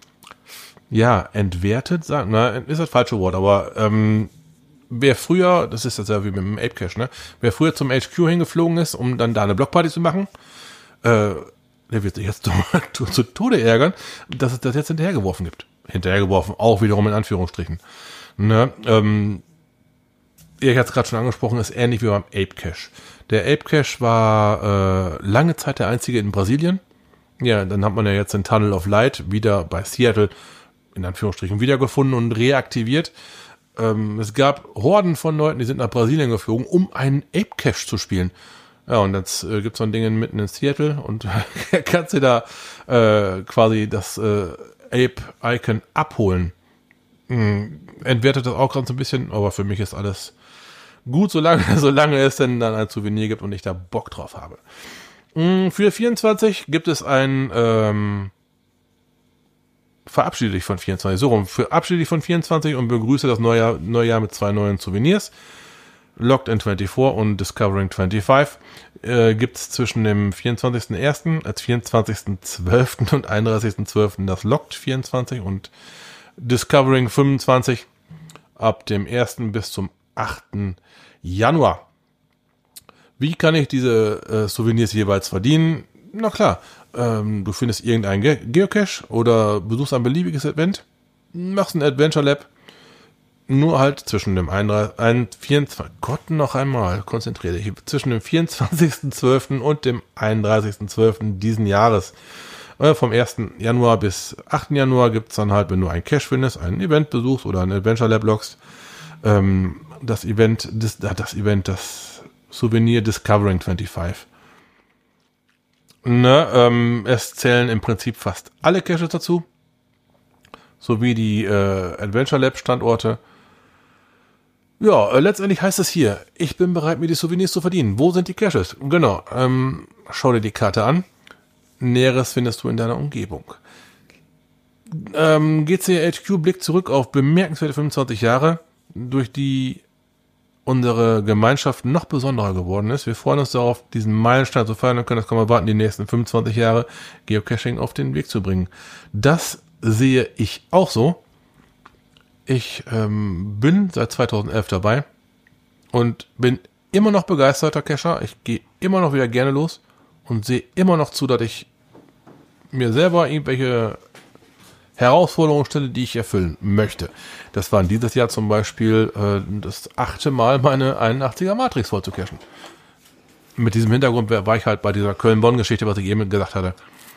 ja, entwertet, sagen, na, ist das falsche Wort, aber ähm, wer früher, das ist das ja wie mit dem Ape Cache, ne? Wer früher zum H Q hingeflogen ist, um dann da eine Blockparty zu machen, äh, der wird sich jetzt zu, zu Tode ärgern, dass es das jetzt hinterhergeworfen gibt. Hinterhergeworfen, auch wiederum in Anführungsstrichen. Ne? Ähm, ich hatte es gerade schon angesprochen, ist ähnlich wie beim Ape Cache. Der Ape Cache war äh, lange Zeit der einzige in Brasilien. Ja, dann hat man ja jetzt den Tunnel of Light wieder bei Seattle in Anführungsstrichen wiedergefunden und reaktiviert. Ähm, es gab Horden von Leuten, die sind nach Brasilien geflogen, um einen Ape Cache zu spielen. Ja, und jetzt äh, gibt es so ein Ding mitten in Seattle und kannst du da äh, quasi das äh, Ape-Icon abholen. Hm, entwertet das auch gerade so ein bisschen, aber für mich ist alles gut, solange, solange es denn dann ein Souvenir gibt und ich da Bock drauf habe. Hm, für vierundzwanzig gibt es ein ähm, Verabschiede dich von vierundzwanzig, so rum, verabschiede dich von vierundzwanzig und begrüße das Neujahr, Neujahr mit zwei neuen Souvenirs. Locked in vierundzwanzig und Discovering fünfundzwanzig äh, gibt es zwischen dem vierundzwanzigsten ersten als vierundzwanzigsten zwölften und einunddreißigsten zwölften das Locked vierundzwanzig und Discovering fünfundzwanzig ab dem ersten bis zum achten Januar. Wie kann ich diese äh, Souvenirs jeweils verdienen? Na klar, ähm, du findest irgendeinen Ge- Geocache oder besuchst ein beliebiges Event, machst ein Adventure Lab, nur halt zwischen dem einunddreißigsten vierundzwanzigsten Gott, noch einmal, konzentriere dich, zwischen dem vierundzwanzigsten zwölften und dem einunddreißigsten zwölften diesen Jahres. Äh, vom ersten Januar bis achten Januar gibt's dann halt, wenn du einen Cache findest, ein Event besuchst oder ein Adventure Lab loggst, ähm, das Event, das, das Event, das Souvenir Discovering fünfundzwanzig. Ne, ähm, es zählen im Prinzip fast alle Caches dazu, sowie die äh, Adventure Lab Standorte. Ja, äh, letztendlich heißt es hier, ich bin bereit, mir die Souvenirs zu verdienen. Wo sind die Caches? Genau, ähm, schau dir die Karte an. Näheres findest du in deiner Umgebung. Ähm, G C H Q blickt zurück auf bemerkenswerte fünfundzwanzig Jahre, durch die unsere Gemeinschaft noch besonderer geworden ist. Wir freuen uns darauf, diesen Meilenstein zu feiern und können das kaum erwarten, die nächsten fünfundzwanzig Jahre Geocaching auf den Weg zu bringen. Das sehe ich auch so. Ich ähm, bin seit zweitausendelf dabei und bin immer noch begeisterter Cacher. Ich gehe immer noch wieder gerne los und sehe immer noch zu, dass ich mir selber irgendwelche Herausforderungen stelle, die ich erfüllen möchte. Das war dieses Jahr zum Beispiel äh, das achte Mal, meine einundachtziger Matrix voll zu cachen. Mit diesem Hintergrund war ich halt bei dieser Köln-Bonn-Geschichte, was ich eben gesagt hatte.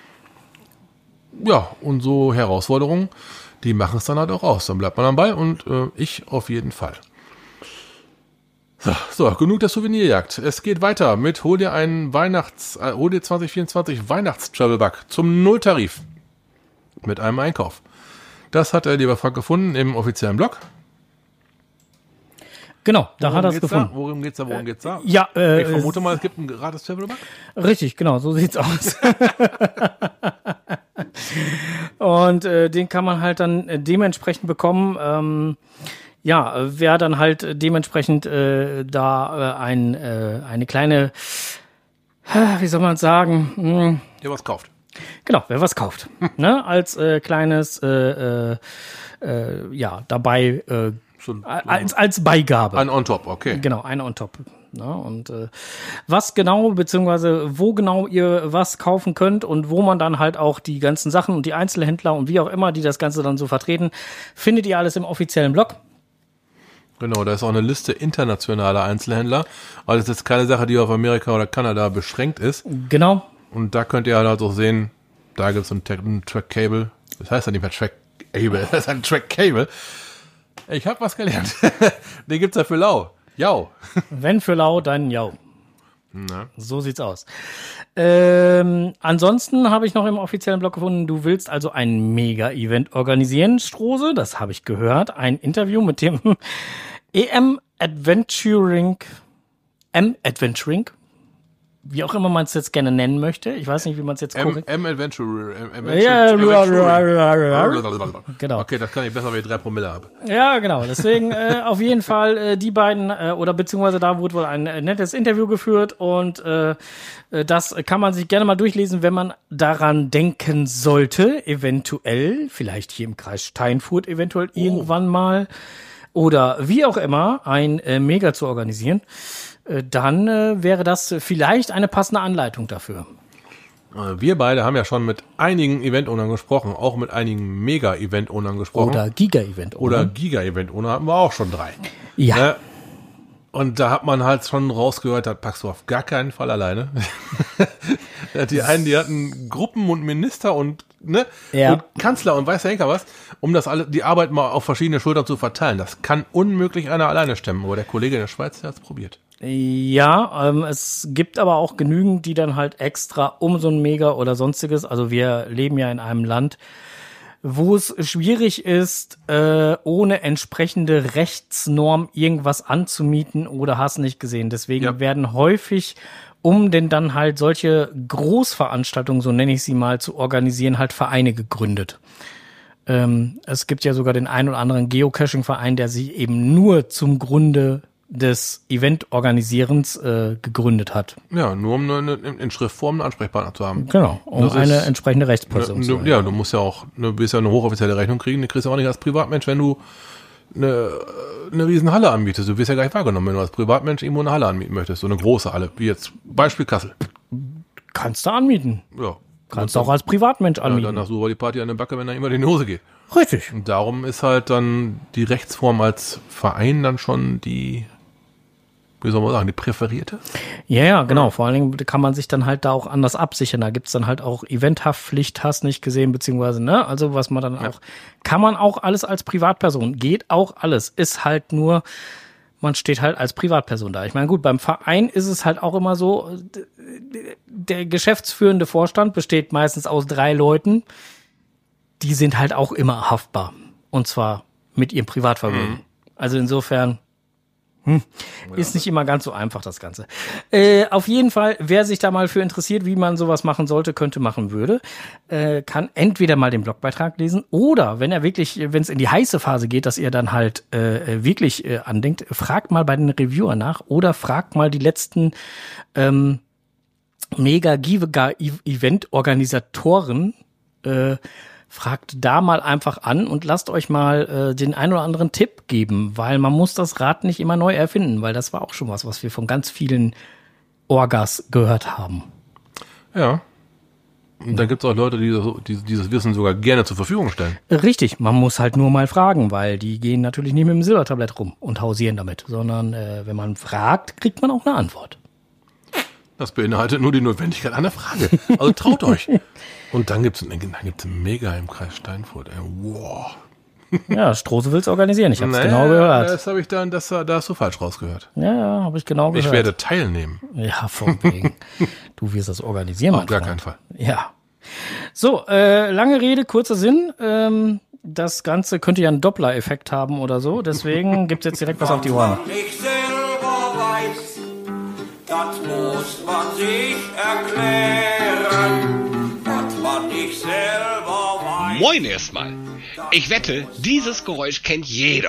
Ja, und so Herausforderungen, die machen es dann halt auch aus. Dann bleibt man am Ball und äh, ich auf jeden Fall. So, so, genug der Souvenirjagd. Es geht weiter mit hol dir einen Weihnachts, äh, hol dir zwanzig vierundzwanzig Weihnachts-Travel-Bug zum Nulltarif. Mit einem Einkauf. Das hat der lieber Frank gefunden im offiziellen Blog. Genau, da worum hat er es geht's gefunden. Da? Worum geht's da? Worum geht's da? Ja, äh, ich vermute mal, es gibt einen gratis Travel-Bug. Richtig, genau, so sieht's aus. Und äh, den kann man halt dann äh, dementsprechend bekommen. Ähm, ja, wer dann halt dementsprechend äh, da äh, ein, äh, eine kleine, wie soll man sagen, mh, der was kauft. Genau, wer was kauft. Ne? Als äh, kleines, äh, äh, ja, dabei, äh, So ein- als, als Beigabe. Ein On-Top, okay. Genau, eine on top. Ne? Und äh, was genau, beziehungsweise wo genau ihr was kaufen könnt und wo man dann halt auch die ganzen Sachen und die Einzelhändler und wie auch immer, die das Ganze dann so vertreten, findet ihr alles im offiziellen Blog. Genau, da ist auch eine Liste internationaler Einzelhändler. Aber das ist jetzt keine Sache, die auf Amerika oder Kanada beschränkt ist. Genau. Und da könnt ihr halt auch sehen, da gibt es ein, ein Track-Cable. Das heißt ja nicht mehr Track-Cable, das heißt ein Track-Cable. Ich habe was gelernt. Den gibt's ja für lau. Jau. Wenn für lau, dann jau. Na. So sieht's aus. Ähm, ansonsten habe ich noch im offiziellen Blog gefunden, du willst also ein Mega-Event organisieren, Strose. Das habe ich gehört. Ein Interview mit dem E M Adventuring, M Adventuring, wie auch immer man es jetzt gerne nennen möchte. Ich weiß nicht, wie man es jetzt korrekt... M Adventure. Ja, genau. Okay, das kann ich besser, wenn ich drei Promille habe. Ja, genau. Deswegen äh, auf jeden Fall äh, die beiden, äh, oder beziehungsweise da wurde wohl ein äh, nettes Interview geführt und äh, das kann man sich gerne mal durchlesen, wenn man daran denken sollte, eventuell, vielleicht hier im Kreis Steinfurt, eventuell oh. irgendwann mal oder wie auch immer, ein äh, Mega zu organisieren. Dann äh, wäre das vielleicht eine passende Anleitung dafür. Wir beide haben ja schon mit einigen Event-Ownern gesprochen, auch mit einigen Mega-Event-Ownern gesprochen. Oder Giga-Event-Owner. Oder Giga-Event-Owner hatten wir auch schon drei. Ja. Äh, und da hat man halt schon rausgehört, das packst du auf gar keinen Fall alleine. Die einen, die hatten Gruppen und Minister und, ne, ja. und Kanzler und weiß der Henker was, um das alle, die Arbeit mal auf verschiedene Schultern zu verteilen. Das kann unmöglich einer alleine stemmen, aber der Kollege in der Schweiz, der hat es probiert. Ja, ähm, es gibt aber auch genügend, die dann halt extra um so ein Mega oder sonstiges, also wir leben ja in einem Land, wo es schwierig ist, äh, ohne entsprechende Rechtsnorm irgendwas anzumieten oder hast nicht gesehen. Deswegen ja. werden häufig, um denn dann halt solche Großveranstaltungen, so nenne ich sie mal, zu organisieren, halt Vereine gegründet. Ähm, es gibt ja sogar den einen oder anderen Geocaching-Verein, der sich eben nur zum Grunde des Event-Organisierens äh, gegründet hat. Ja, nur um eine, in Schriftform einen Ansprechpartner zu haben. Genau, um das eine ist, entsprechende Rechtsperson ne, zu haben. Ja, du musst ja auch, du willst ja eine hochoffizielle Rechnung kriegen, die kriegst du auch nicht als Privatmensch, wenn du eine, eine riesen Halle anbietest. Du wirst ja gar nicht wahrgenommen, wenn du als Privatmensch irgendwo eine Halle anmieten möchtest, so eine große Halle, wie jetzt Beispiel Kassel. Kannst du anmieten. Ja. Kannst du auch als Privatmensch anmieten. Ja, dann hast du aber die Party an der Backe, wenn da immer in die Hose geht. Richtig. Und darum ist halt dann die Rechtsform als Verein dann schon die, wie soll man sagen, die präferierte? Ja, ja, genau. Vor allen Dingen kann man sich dann halt da auch anders absichern. Da gibt's dann halt auch Eventhaftpflicht, hast nicht gesehen, beziehungsweise, ne, also was man dann ja. auch, kann man auch alles als Privatperson, geht auch alles, ist halt nur, man steht halt als Privatperson da. Ich meine, gut, beim Verein ist es halt auch immer so, der geschäftsführende Vorstand besteht meistens aus drei Leuten, die sind halt auch immer haftbar. Und zwar mit ihrem Privatvermögen. Mhm. Also insofern hm, ja. ist nicht immer ganz so einfach, das Ganze. Äh, auf jeden Fall, wer sich da mal für interessiert, wie man sowas machen sollte, könnte, machen würde, äh, kann entweder mal den Blogbeitrag lesen oder, wenn er wirklich, wenn es in die heiße Phase geht, dass ihr dann halt äh, wirklich äh, andenkt, fragt mal bei den Reviewern nach oder fragt mal die letzten ähm, Mega-Giga-Event-Organisatoren, äh, fragt da mal einfach an und lasst euch mal äh, den ein oder anderen Tipp geben, weil man muss das Rad nicht immer neu erfinden, weil das war auch schon was, was wir von ganz vielen Orgas gehört haben. Ja. Und dann gibt es auch Leute, die, die dieses Wissen sogar gerne zur Verfügung stellen. Richtig, man muss halt nur mal fragen, weil die gehen natürlich nicht mit dem Silbertablett rum und hausieren damit, sondern äh, wenn man fragt, kriegt man auch eine Antwort. Das beinhaltet nur die Notwendigkeit einer Frage. Also traut euch. Und dann gibt's dann gibt's Mega im Kreis Steinfurt. Ey. Wow. Ja, Strose will's organisieren. Ich habe es naja, genau gehört. Das habe ich dann, das, da hast du falsch rausgehört. Ja, ja, habe ich genau gehört. Ich werde teilnehmen. Ja, von wegen. Du wirst das organisieren. Auf gar keinen Fall. Ja. So, äh, lange Rede, kurzer Sinn. Ähm, das Ganze könnte ja einen Doppler-Effekt haben oder so. Deswegen gibt's jetzt direkt was auf die Ohren. Das muss man sich erklären, was man nicht selber weiß. Moin erstmal. Ich wette, dieses Geräusch kennt jeder.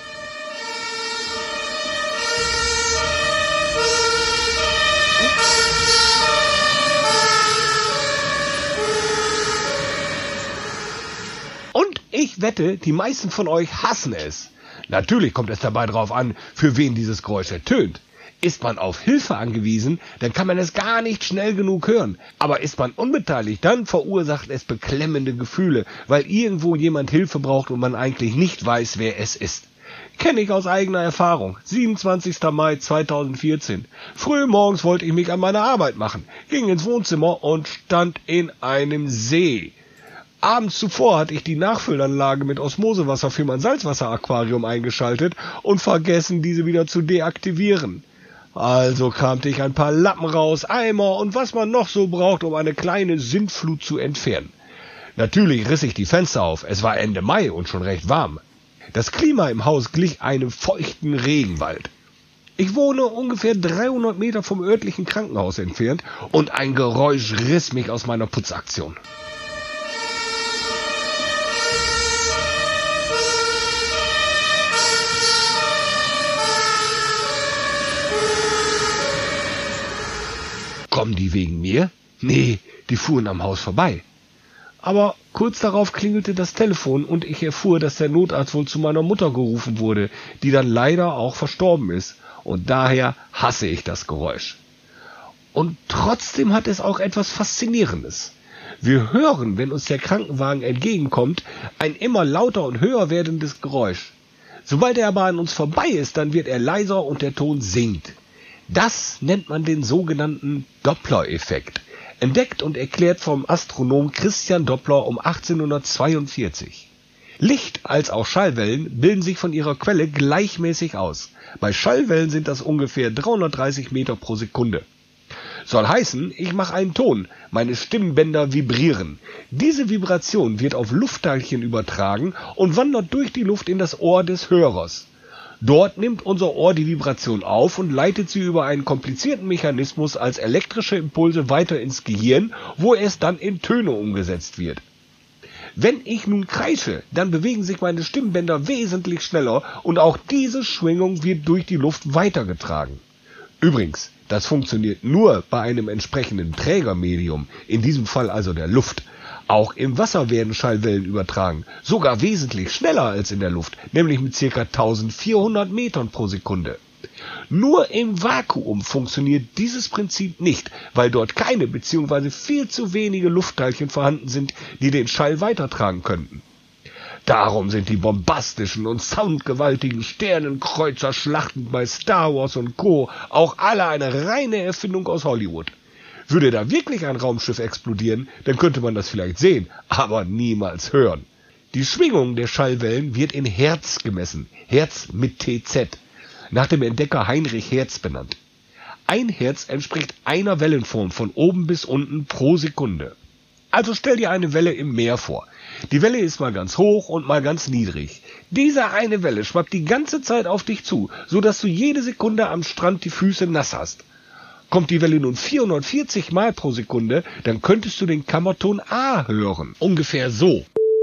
Und ich wette, die meisten von euch hassen es. Natürlich kommt es dabei drauf an, für wen dieses Geräusch ertönt. Ist man auf Hilfe angewiesen, dann kann man es gar nicht schnell genug hören. Aber ist man unbeteiligt, dann verursacht es beklemmende Gefühle, weil irgendwo jemand Hilfe braucht und man eigentlich nicht weiß, wer es ist. Kenne ich aus eigener Erfahrung. siebenundzwanzigster Mai zweitausendvierzehn. Früh morgens wollte ich mich an meine Arbeit machen, ging ins Wohnzimmer und stand in einem See. Abends zuvor hatte ich die Nachfüllanlage mit Osmosewasser für mein Salzwasseraquarium eingeschaltet und vergessen, diese wieder zu deaktivieren. Also kramte ich ein paar Lappen raus, Eimer und was man noch so braucht, um eine kleine Sintflut zu entfernen. Natürlich riss ich die Fenster auf, es war Ende Mai und schon recht warm. Das Klima im Haus glich einem feuchten Regenwald. Ich wohne ungefähr dreihundert Meter vom örtlichen Krankenhaus entfernt und ein Geräusch riss mich aus meiner Putzaktion. Kommen die wegen mir? Nee, die fuhren am Haus vorbei. Aber kurz darauf klingelte das Telefon und ich erfuhr, dass der Notarzt wohl zu meiner Mutter gerufen wurde, die dann leider auch verstorben ist. Und daher hasse ich das Geräusch. Und trotzdem hat es auch etwas Faszinierendes. Wir hören, wenn uns der Krankenwagen entgegenkommt, ein immer lauter und höher werdendes Geräusch. Sobald er aber an uns vorbei ist, dann wird er leiser und der Ton sinkt. Das nennt man den sogenannten Doppler-Effekt, entdeckt und erklärt vom Astronom Christian Doppler um achtzehnhundertzweiundvierzig. Licht als auch Schallwellen bilden sich von ihrer Quelle gleichmäßig aus. Bei Schallwellen sind das ungefähr dreihundertdreißig Meter pro Sekunde. Soll heißen, ich mache einen Ton, meine Stimmbänder vibrieren. Diese Vibration wird auf Luftteilchen übertragen und wandert durch die Luft in das Ohr des Hörers. Dort nimmt unser Ohr die Vibration auf und leitet sie über einen komplizierten Mechanismus als elektrische Impulse weiter ins Gehirn, wo es dann in Töne umgesetzt wird. Wenn ich nun kreische, dann bewegen sich meine Stimmbänder wesentlich schneller und auch diese Schwingung wird durch die Luft weitergetragen. Übrigens, das funktioniert nur bei einem entsprechenden Trägermedium, in diesem Fall also der Luft. Auch im Wasser werden Schallwellen übertragen, sogar wesentlich schneller als in der Luft, nämlich mit ca. eintausendvierhundert Metern pro Sekunde. Nur im Vakuum funktioniert dieses Prinzip nicht, weil dort keine bzw. viel zu wenige Luftteilchen vorhanden sind, die den Schall weitertragen könnten. Darum sind die bombastischen und soundgewaltigen Sternenkreuzerschlachten bei Star Wars und Co. auch alle eine reine Erfindung aus Hollywood. Würde da wirklich ein Raumschiff explodieren, dann könnte man das vielleicht sehen, aber niemals hören. Die Schwingung der Schallwellen wird in Hertz gemessen, Hertz mit T Z, nach dem Entdecker Heinrich Hertz benannt. Ein Hertz entspricht einer Wellenform von oben bis unten pro Sekunde. Also stell dir eine Welle im Meer vor. Die Welle ist mal ganz hoch und mal ganz niedrig. Diese eine Welle schwappt die ganze Zeit auf dich zu, so dass du jede Sekunde am Strand die Füße nass hast. Kommt die Welle nun vierhundertvierzig Mal pro Sekunde, dann könntest du den Kammerton A hören. Ungefähr so.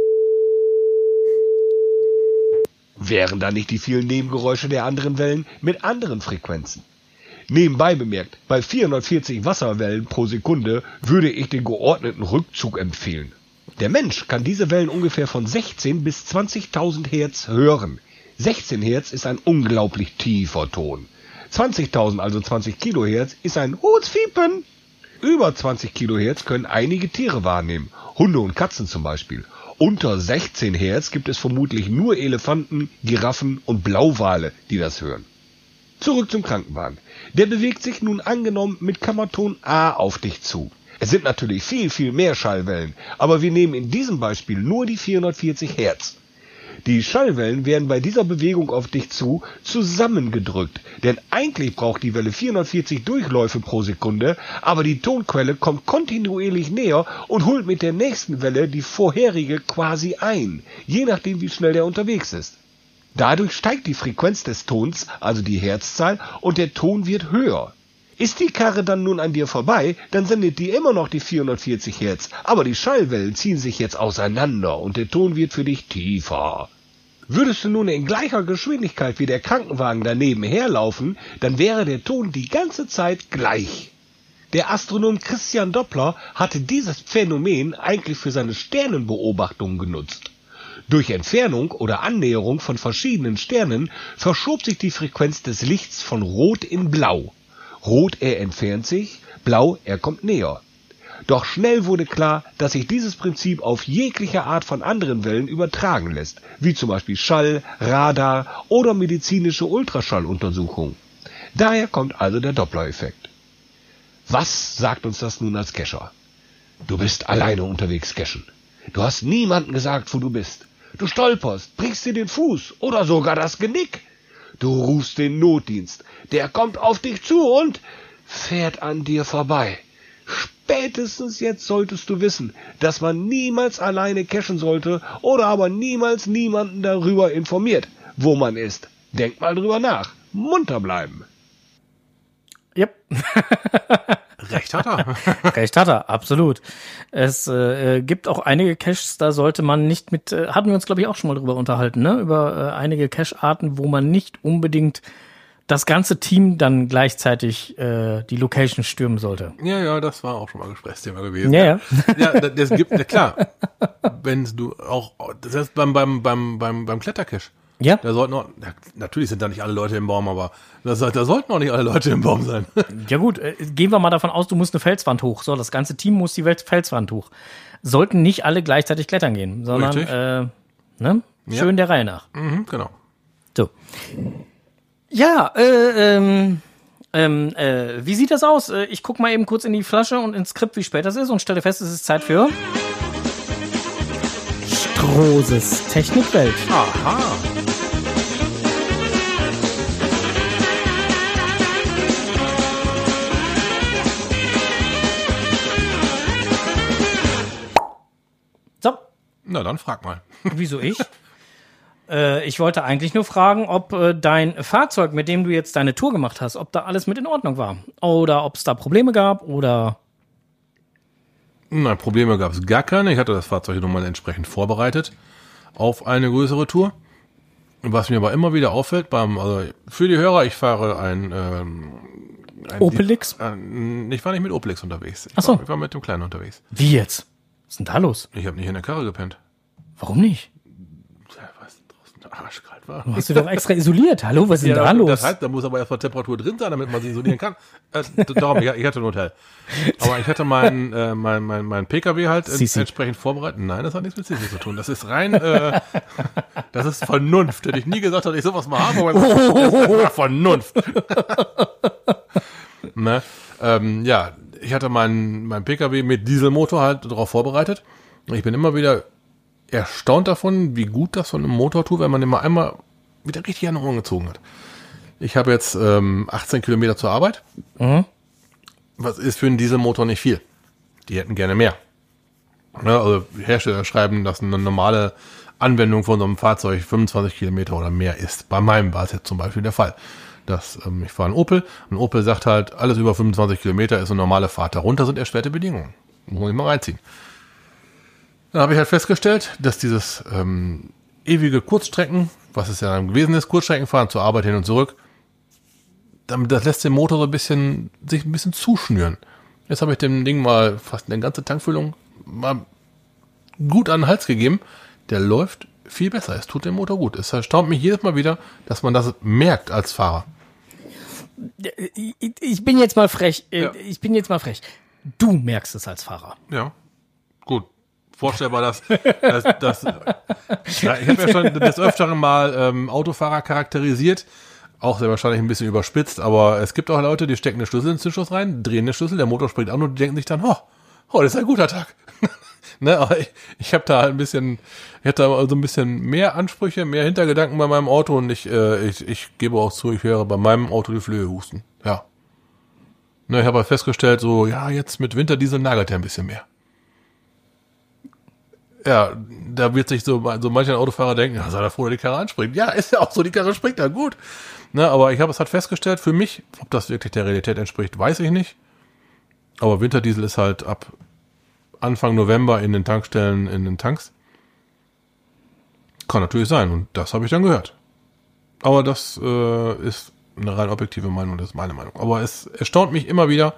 Wären da nicht die vielen Nebengeräusche der anderen Wellen mit anderen Frequenzen? Nebenbei bemerkt, bei vierhundertvierzig Wasserwellen pro Sekunde würde ich den geordneten Rückzug empfehlen. Der Mensch kann diese Wellen ungefähr von sechzehn bis zwanzigtausend Hertz hören. sechzehn Hertz ist ein unglaublich tiefer Ton. zwanzigtausend, also zwanzig Kilohertz, ist ein Hutzfiepen. Über zwanzig Kilohertz können einige Tiere wahrnehmen, Hunde und Katzen zum Beispiel. Unter sechzehn Hertz gibt es vermutlich nur Elefanten, Giraffen und Blauwale, die das hören. Zurück zum Krankenwagen. Der bewegt sich nun angenommen mit Kammerton A auf dich zu. Es sind natürlich viel, viel mehr Schallwellen, aber wir nehmen in diesem Beispiel nur die vierhundertvierzig Hertz. Die Schallwellen werden bei dieser Bewegung auf dich zu zusammengedrückt, denn eigentlich braucht die Welle vierhundertvierzig Durchläufe pro Sekunde, aber die Tonquelle kommt kontinuierlich näher und holt mit der nächsten Welle die vorherige quasi ein, je nachdem wie schnell der unterwegs ist. Dadurch steigt die Frequenz des Tons, also die Herzzahl, und der Ton wird höher. Ist die Karre dann nun an dir vorbei, dann sendet die immer noch die vierhundertvierzig Hertz, aber die Schallwellen ziehen sich jetzt auseinander und der Ton wird für dich tiefer. Würdest du nun in gleicher Geschwindigkeit wie der Krankenwagen daneben herlaufen, dann wäre der Ton die ganze Zeit gleich. Der Astronom Christian Doppler hatte dieses Phänomen eigentlich für seine Sternenbeobachtungen genutzt. Durch Entfernung oder Annäherung von verschiedenen Sternen verschob sich die Frequenz des Lichts von Rot in Blau. Rot, er entfernt sich, Blau, er kommt näher. Doch schnell wurde klar, dass sich dieses Prinzip auf jegliche Art von anderen Wellen übertragen lässt, wie zum Beispiel Schall, Radar oder medizinische Ultraschalluntersuchungen. Daher kommt also der Doppler-Effekt. Was sagt uns das nun als Cacher? Du bist alleine unterwegs cachen. Du hast niemandem gesagt, wo du bist. Du stolperst, brichst dir den Fuß oder sogar das Genick. Du rufst den Notdienst. Der kommt auf dich zu und fährt an dir vorbei. Spätestens jetzt solltest du wissen, dass man niemals alleine cachen sollte oder aber niemals niemanden darüber informiert, wo man ist. Denk mal drüber nach. Munter bleiben. Yep. Recht hat er. Recht hat er, absolut. Es äh, gibt auch einige Caches, da sollte man nicht mit, äh, hatten wir uns glaube ich auch schon mal drüber unterhalten, ne? Über äh, einige Cache-Arten, wo man nicht unbedingt das ganze Team dann gleichzeitig äh, die Location stürmen sollte. Ja, ja, das war auch schon mal Gesprächsthema gewesen. Ja, ja. Ja, das, das gibt, ja klar, wenn du auch, das heißt beim, beim, beim, beim, beim Klettercache, Ja. da sollten auch, ja, natürlich sind da nicht alle Leute im Baum, aber das, da sollten auch nicht alle Leute im Baum sein. Ja gut, äh, gehen wir mal davon aus, du musst eine Felswand hoch. So, das ganze Team muss die Welt- Felswand hoch. Sollten nicht alle gleichzeitig klettern gehen, sondern Richtig. äh, ne? Schön Ja. der Reihe nach. Mhm, genau. So. Ja, äh, ähm, ähm, äh, wie sieht das aus? Äh, Ich guck mal eben kurz in die Flasche und ins Skript, wie spät das ist und stelle fest, es ist Zeit für Stroses Technikwelt. Aha. So, Na dann frag mal. wieso ich? äh, ich wollte eigentlich nur fragen, ob äh, dein Fahrzeug, mit dem du jetzt deine Tour gemacht hast, ob da alles mit in Ordnung war. Oder ob es da Probleme gab oder... Nein, Probleme gab es gar keine. Ich hatte das Fahrzeug nochmal entsprechend vorbereitet auf eine größere Tour. Was mir aber immer wieder auffällt, beim, also für die Hörer, ich fahre ein, ähm, ein Opelix? Äh, ich war nicht mit Opelix unterwegs. Ich, Ach so. war, ich war mit dem Kleinen unterwegs. Wie jetzt? Was ist denn da los? Ich habe nicht in der Karre gepennt. Warum nicht? Ja, was draußen arschkalt war. Du hast du doch extra isoliert. Hallo, was ist denn da das, los? das heißt, da muss aber erstmal Temperatur drin sein, damit man sie isolieren kann. Äh, darum, ich, ich hatte ein Hotel. Aber ich hatte meinen äh, mein, mein, mein P K W halt ents- Sisi. entsprechend vorbereitet. Nein, das hat nichts mit Sisi zu tun. Das ist rein, äh, das ist Vernunft. Hätte ich nie gesagt, dass ich sowas mal habe, aber das ist Vernunft. Ne? Ähm, ja, ich hatte meinen mein P K W mit Dieselmotor halt darauf vorbereitet. Ich bin immer wieder erstaunt davon, wie gut das von einem Motor tut, wenn man den mal einmal wieder richtig an den Ohren gezogen hat. Ich habe jetzt ähm, achtzehn Kilometer zur Arbeit. Mhm. Was ist für einen Dieselmotor nicht viel. Die hätten gerne mehr. Ja, also Hersteller schreiben, dass eine normale Anwendung von so einem Fahrzeug fünfundzwanzig Kilometer oder mehr ist. Bei meinem war es jetzt zum Beispiel der Fall. Das, ähm, ich fahre einen Opel. Ein Opel sagt halt, alles über fünfundzwanzig Kilometer ist eine normale Fahrt. Darunter sind erschwerte Bedingungen. Muss man sich mal reinziehen. Dann habe ich halt festgestellt, dass dieses ähm, ewige Kurzstrecken, was es ja dann gewesen ist, Kurzstreckenfahren zur Arbeit hin und zurück, damit, das lässt den Motor so ein bisschen, sich ein bisschen zuschnüren. Jetzt habe ich dem Ding mal fast eine ganze Tankfüllung mal gut an den Hals gegeben. Der läuft viel besser. Es tut dem Motor gut. Es erstaunt mich jedes Mal wieder, dass man das merkt als Fahrer. Ich, ich bin jetzt mal frech. äh, Ja. Ich bin jetzt mal frech. Du merkst es als Fahrer. Ja, gut. Vorstellbar, dass, dass, dass ja, ich habe ja schon des Öfteren mal ähm, Autofahrer charakterisiert, auch sehr wahrscheinlich ein bisschen überspitzt, aber es gibt auch Leute, die stecken eine Schlüssel ins Zündschloss rein, drehen den Schlüssel, der Motor springt an und die denken sich dann, oh, heute ist ein guter Tag. Ne, aber ich, ich habe da halt ein bisschen, ich hatte da also ein bisschen mehr Ansprüche, mehr Hintergedanken bei meinem Auto und ich, äh, ich, ich gebe auch zu, ich höre bei meinem Auto die Flöhe husten. Ja. Ne, ich habe halt festgestellt, so, ja, jetzt mit Winterdiesel nagelt er ein bisschen mehr. Ja, da wird sich so, so mancher Autofahrer denken, ja, sei da froh, dass die Karre anspringt. Ja, ist ja auch so, die Karre springt dann gut. Ne, aber ich habe es halt festgestellt, für mich, ob das wirklich der Realität entspricht, weiß ich nicht. Aber Winterdiesel ist halt ab Anfang November in den Tankstellen, in den Tanks. Kann natürlich sein und das habe ich dann gehört. Aber das äh, ist eine rein objektive Meinung, das ist meine Meinung. Aber es erstaunt mich immer wieder,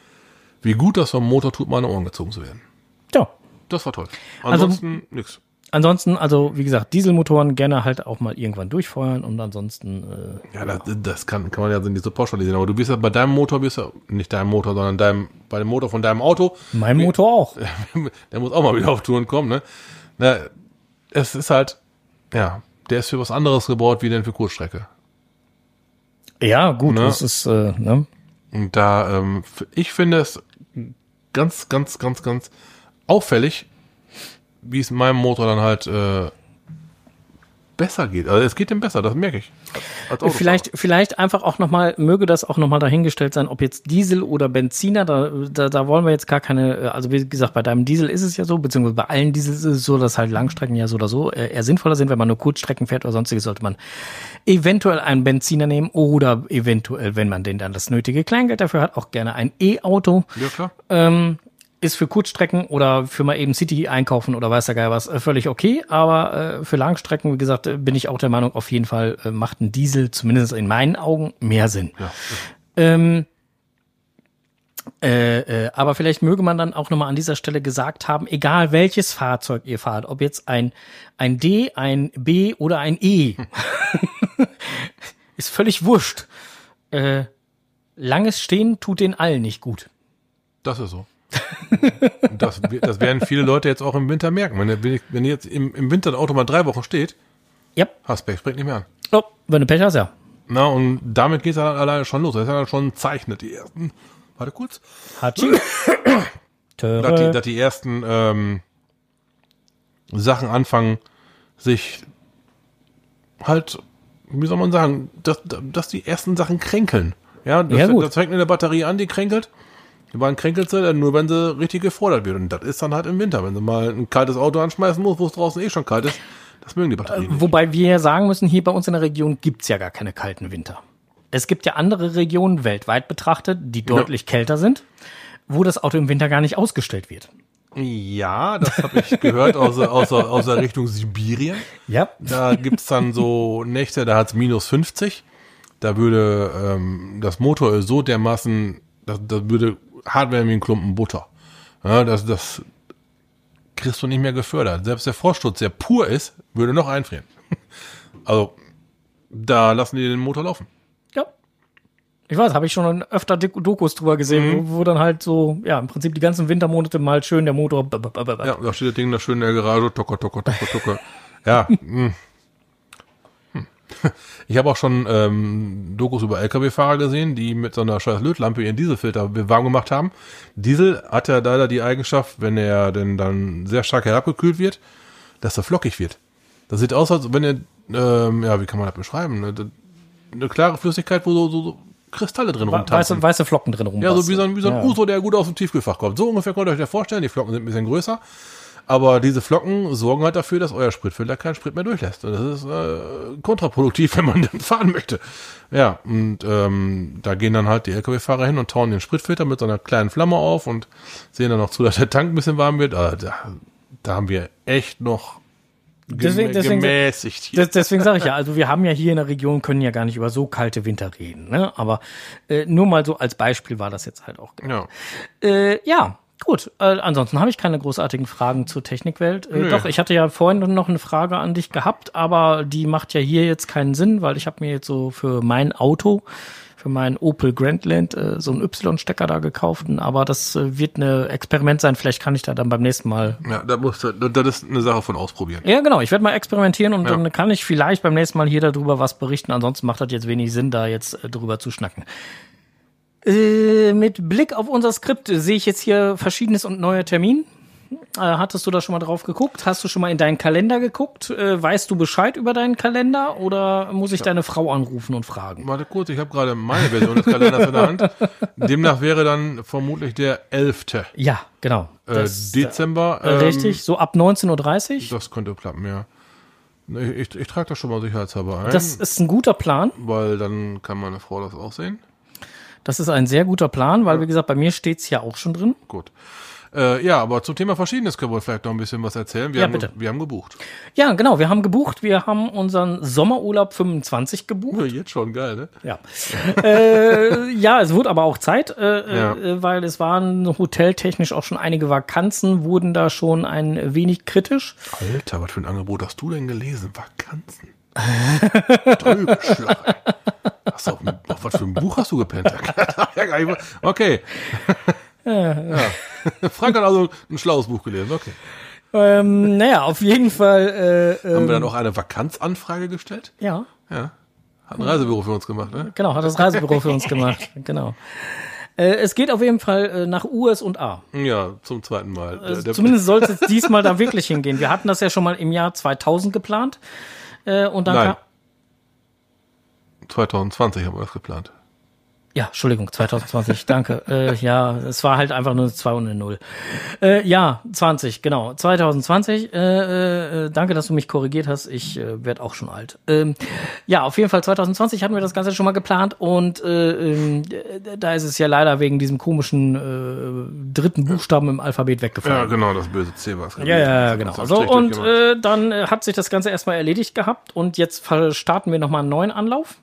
wie gut das vom Motor tut, meine Ohren gezogen zu werden. Ja. Das war toll. Also- Ansonsten nix. Ansonsten, also wie gesagt, Dieselmotoren gerne halt auch mal irgendwann durchfeuern und ansonsten. Äh, Ja, das, das kann, kann man ja nicht so pauschalisieren. Aber du bist ja bei deinem Motor, bist ja nicht deinem Motor, sondern deinem, bei dem Motor von deinem Auto. mein Motor auch. Der muss auch mal wieder auf Touren kommen, ne? Na, es ist halt, ja, der ist für was anderes gebaut wie denn für Kurzstrecke. Ja, gut, Ne? das ist, äh, ne? Und da, ähm, f- ich finde es ganz, ganz, ganz, ganz auffällig, wie es meinem Motor dann halt äh, besser geht. Also es geht ihm besser, das merke ich. Als Autofahrer. Vielleicht, vielleicht einfach auch nochmal, möge das auch nochmal dahingestellt sein, ob jetzt Diesel oder Benziner, da, da, da wollen wir jetzt gar keine, also wie gesagt, bei deinem Diesel ist es ja so, beziehungsweise bei allen Diesels ist es so, dass halt Langstrecken ja so oder so äh, eher sinnvoller sind, wenn man nur Kurzstrecken fährt oder sonstiges, sollte man eventuell einen Benziner nehmen oder eventuell, wenn man denn dann das nötige Kleingeld dafür hat, auch gerne ein E-Auto. Ja, klar. Ähm, ist für Kurzstrecken oder für mal eben City einkaufen oder weiß der Geil was, äh, völlig okay. Aber äh, für Langstrecken, wie gesagt, äh, bin ich auch der Meinung, auf jeden Fall äh, macht ein Diesel, zumindest in meinen Augen, mehr Sinn. Ja. Ähm, äh, äh, aber vielleicht möge man dann auch nochmal an dieser Stelle gesagt haben, egal welches Fahrzeug ihr fahrt, ob jetzt ein, ein D, ein B oder ein E, ist völlig wurscht. Äh, langes Stehen tut den allen nicht gut. Das ist so. Und das, das werden viele Leute jetzt auch im Winter merken. Wenn, wenn, wenn jetzt im, im Winter ein Auto mal drei Wochen steht, Ja. hast Pech, springt nicht mehr an. Oh, wenn du Pech hast, ja. Na, und damit geht es dann alleine schon los. Das ist ja schon ein Zeichen, die ersten, warte kurz, Hatschi. dass die, dass die ersten ähm, Sachen anfangen, sich halt, wie soll man sagen, dass, dass die ersten Sachen kränkeln. Ja, das, Ja, gut. das fängt in der Batterie an, die kränkelt. Die Bahn kränkelt sie dann nur, wenn sie richtig gefordert wird. Und das ist dann halt im Winter. Wenn sie mal ein kaltes Auto anschmeißen muss, wo es draußen eh schon kalt ist, das mögen die Batterien nicht. Wobei wir ja sagen müssen, hier bei uns in der Region gibt's ja gar keine kalten Winter. Es gibt ja andere Regionen, weltweit betrachtet, die deutlich kälter sind, wo das Auto im Winter gar nicht ausgestellt wird. Ja, das habe ich gehört aus, aus, aus der Richtung Sibirien. Ja. Da gibt's dann so Nächte, da hat's minus fünfzig. Da würde ähm, das Motoröl so dermaßen, das, das würde hart werden wie ein Klumpen Butter. Ja, das, das kriegst du nicht mehr gefördert. Selbst der Frostschutz, der pur ist, würde noch einfrieren. Also, da lassen die den Motor laufen. Ja. Ich weiß, habe ich schon öfter Dokus drüber gesehen, wo, wo dann halt so, ja, im Prinzip die ganzen Wintermonate mal schön der Motor. Ja, da steht das Ding da schön in der Garage, tocker, tocker, tocker, tocker. Ja, mh. Ich habe auch schon ähm, Dokus über L K W-Fahrer gesehen, die mit so einer scheiß Lötlampe ihren Dieselfilter warm gemacht haben. Diesel hat ja leider die Eigenschaft, wenn er denn dann sehr stark herabgekühlt wird, dass er flockig wird. Das sieht aus, als wenn er, ähm, ja, wie kann man das beschreiben? Eine, eine klare Flüssigkeit, wo so, so, so Kristalle drin rumtanzen. Weiße, weiße Flocken drin rum. Ja, so wie so ein, wie so ein ja. Uso, der gut aus dem Tiefkühlfach kommt. So ungefähr könnt ihr euch das vorstellen. Die Flocken sind ein bisschen größer. Aber diese Flocken sorgen halt dafür, dass euer Spritfilter keinen Sprit mehr durchlässt. Und das ist äh, kontraproduktiv, wenn man dann fahren möchte. Ja, und ähm, da gehen dann halt die L K W-Fahrer hin und tauen den Spritfilter mit so einer kleinen Flamme auf und sehen dann noch zu, dass der Tank ein bisschen warm wird. Also da, da haben wir echt noch Deswegen, deswegen, gemäßigt hier. Das, deswegen sage ich ja, also wir haben ja hier in der Region, können ja gar nicht über so kalte Winter reden. Ne? Aber äh, nur mal so als Beispiel war das jetzt halt auch. Ja. Äh, ja. Gut, äh, ansonsten habe ich keine großartigen Fragen zur Technikwelt. Äh, doch, ich hatte ja vorhin noch eine Frage an dich gehabt, aber die macht ja hier jetzt keinen Sinn, weil ich habe mir jetzt so für mein Auto, für meinen Opel Grandland, äh, so einen Y-Stecker da gekauft. Aber das äh, wird ein Experiment sein. Vielleicht kann ich da dann beim nächsten Mal. Ja, da musst du, das ist eine Sache von ausprobieren. Ja, genau. Ich werde mal experimentieren und Ja. dann kann ich vielleicht beim nächsten Mal hier darüber was berichten. Ansonsten macht das jetzt wenig Sinn, da jetzt äh, drüber zu schnacken. Äh, mit Blick auf unser Skript sehe ich jetzt hier Verschiedenes und neuer Termin. Äh, hattest du da schon mal drauf geguckt? Hast du schon mal in deinen Kalender geguckt? Äh, weißt du Bescheid über deinen Kalender oder muss ich deine Frau anrufen und fragen? Warte kurz, ich habe gerade meine Version des Kalenders in der Hand. Demnach wäre dann vermutlich der elfte Ja, genau. Äh, Das, Dezember. äh, richtig, so ab neunzehn Uhr dreißig. Ähm, das könnte klappen, ja. Ich, ich, ich trage das schon mal sicherheitshalber ein, Das ist ein guter Plan. weil dann kann meine Frau das auch sehen. Das ist ein sehr guter Plan, weil, wie gesagt, bei mir steht's ja auch schon drin. Gut. Äh, ja, aber zum Thema Verschiedenes können wir vielleicht noch ein bisschen was erzählen. Wir, Ja, haben, bitte. wir haben gebucht. Ja, genau, wir haben gebucht. Wir haben unseren Sommerurlaub fünfundzwanzig gebucht. Ja, jetzt schon, geil, ne? Ja, äh, ja, es wurde aber auch Zeit, äh, Ja. äh, weil es waren hoteltechnisch auch schon einige Vakanzen, wurden da schon ein wenig kritisch. Alter, was für ein Angebot hast du denn gelesen? Vakanzen. Drübenschlag. Hast du auf, auf was für ein Buch hast du gepennt? Ja, gar nicht mal. Okay. Ja. Frank hat also ein schlaues Buch gelesen, okay. Ähm, naja, auf jeden Fall. Äh, Haben ähm, wir dann auch eine Vakanzanfrage gestellt? Ja, Ja. Hat ein Reisebüro für uns gemacht, ne? genau, hat das Reisebüro für uns gemacht. Genau. Äh, es geht auf jeden Fall äh, nach U S und A. Ja, zum zweiten Mal. Also Der- zumindest soll es jetzt diesmal da wirklich hingehen. Wir hatten das ja schon mal im Jahr zweitausend geplant. Äh, und dann Nein. kam, zwanzig zwanzig haben wir das geplant. Ja, Entschuldigung, zwanzig zwanzig, danke. Äh, ja, es war halt einfach nur eine zwei und eine null. Äh, ja, zwanzig, genau. zwanzig zwanzig, äh, äh, danke, dass du mich korrigiert hast. Ich äh, werde auch schon alt. Ähm, ja, auf jeden Fall zwanzig zwanzig hatten wir das Ganze schon mal geplant und äh, ähm, da ist es ja leider wegen diesem komischen äh, dritten Buchstaben im Alphabet Ja, weggefallen. genau, das böse C war es. Ja, ja, genau. So, und äh, dann äh, hat sich das Ganze erstmal erledigt gehabt und jetzt starten wir nochmal einen neuen Anlauf.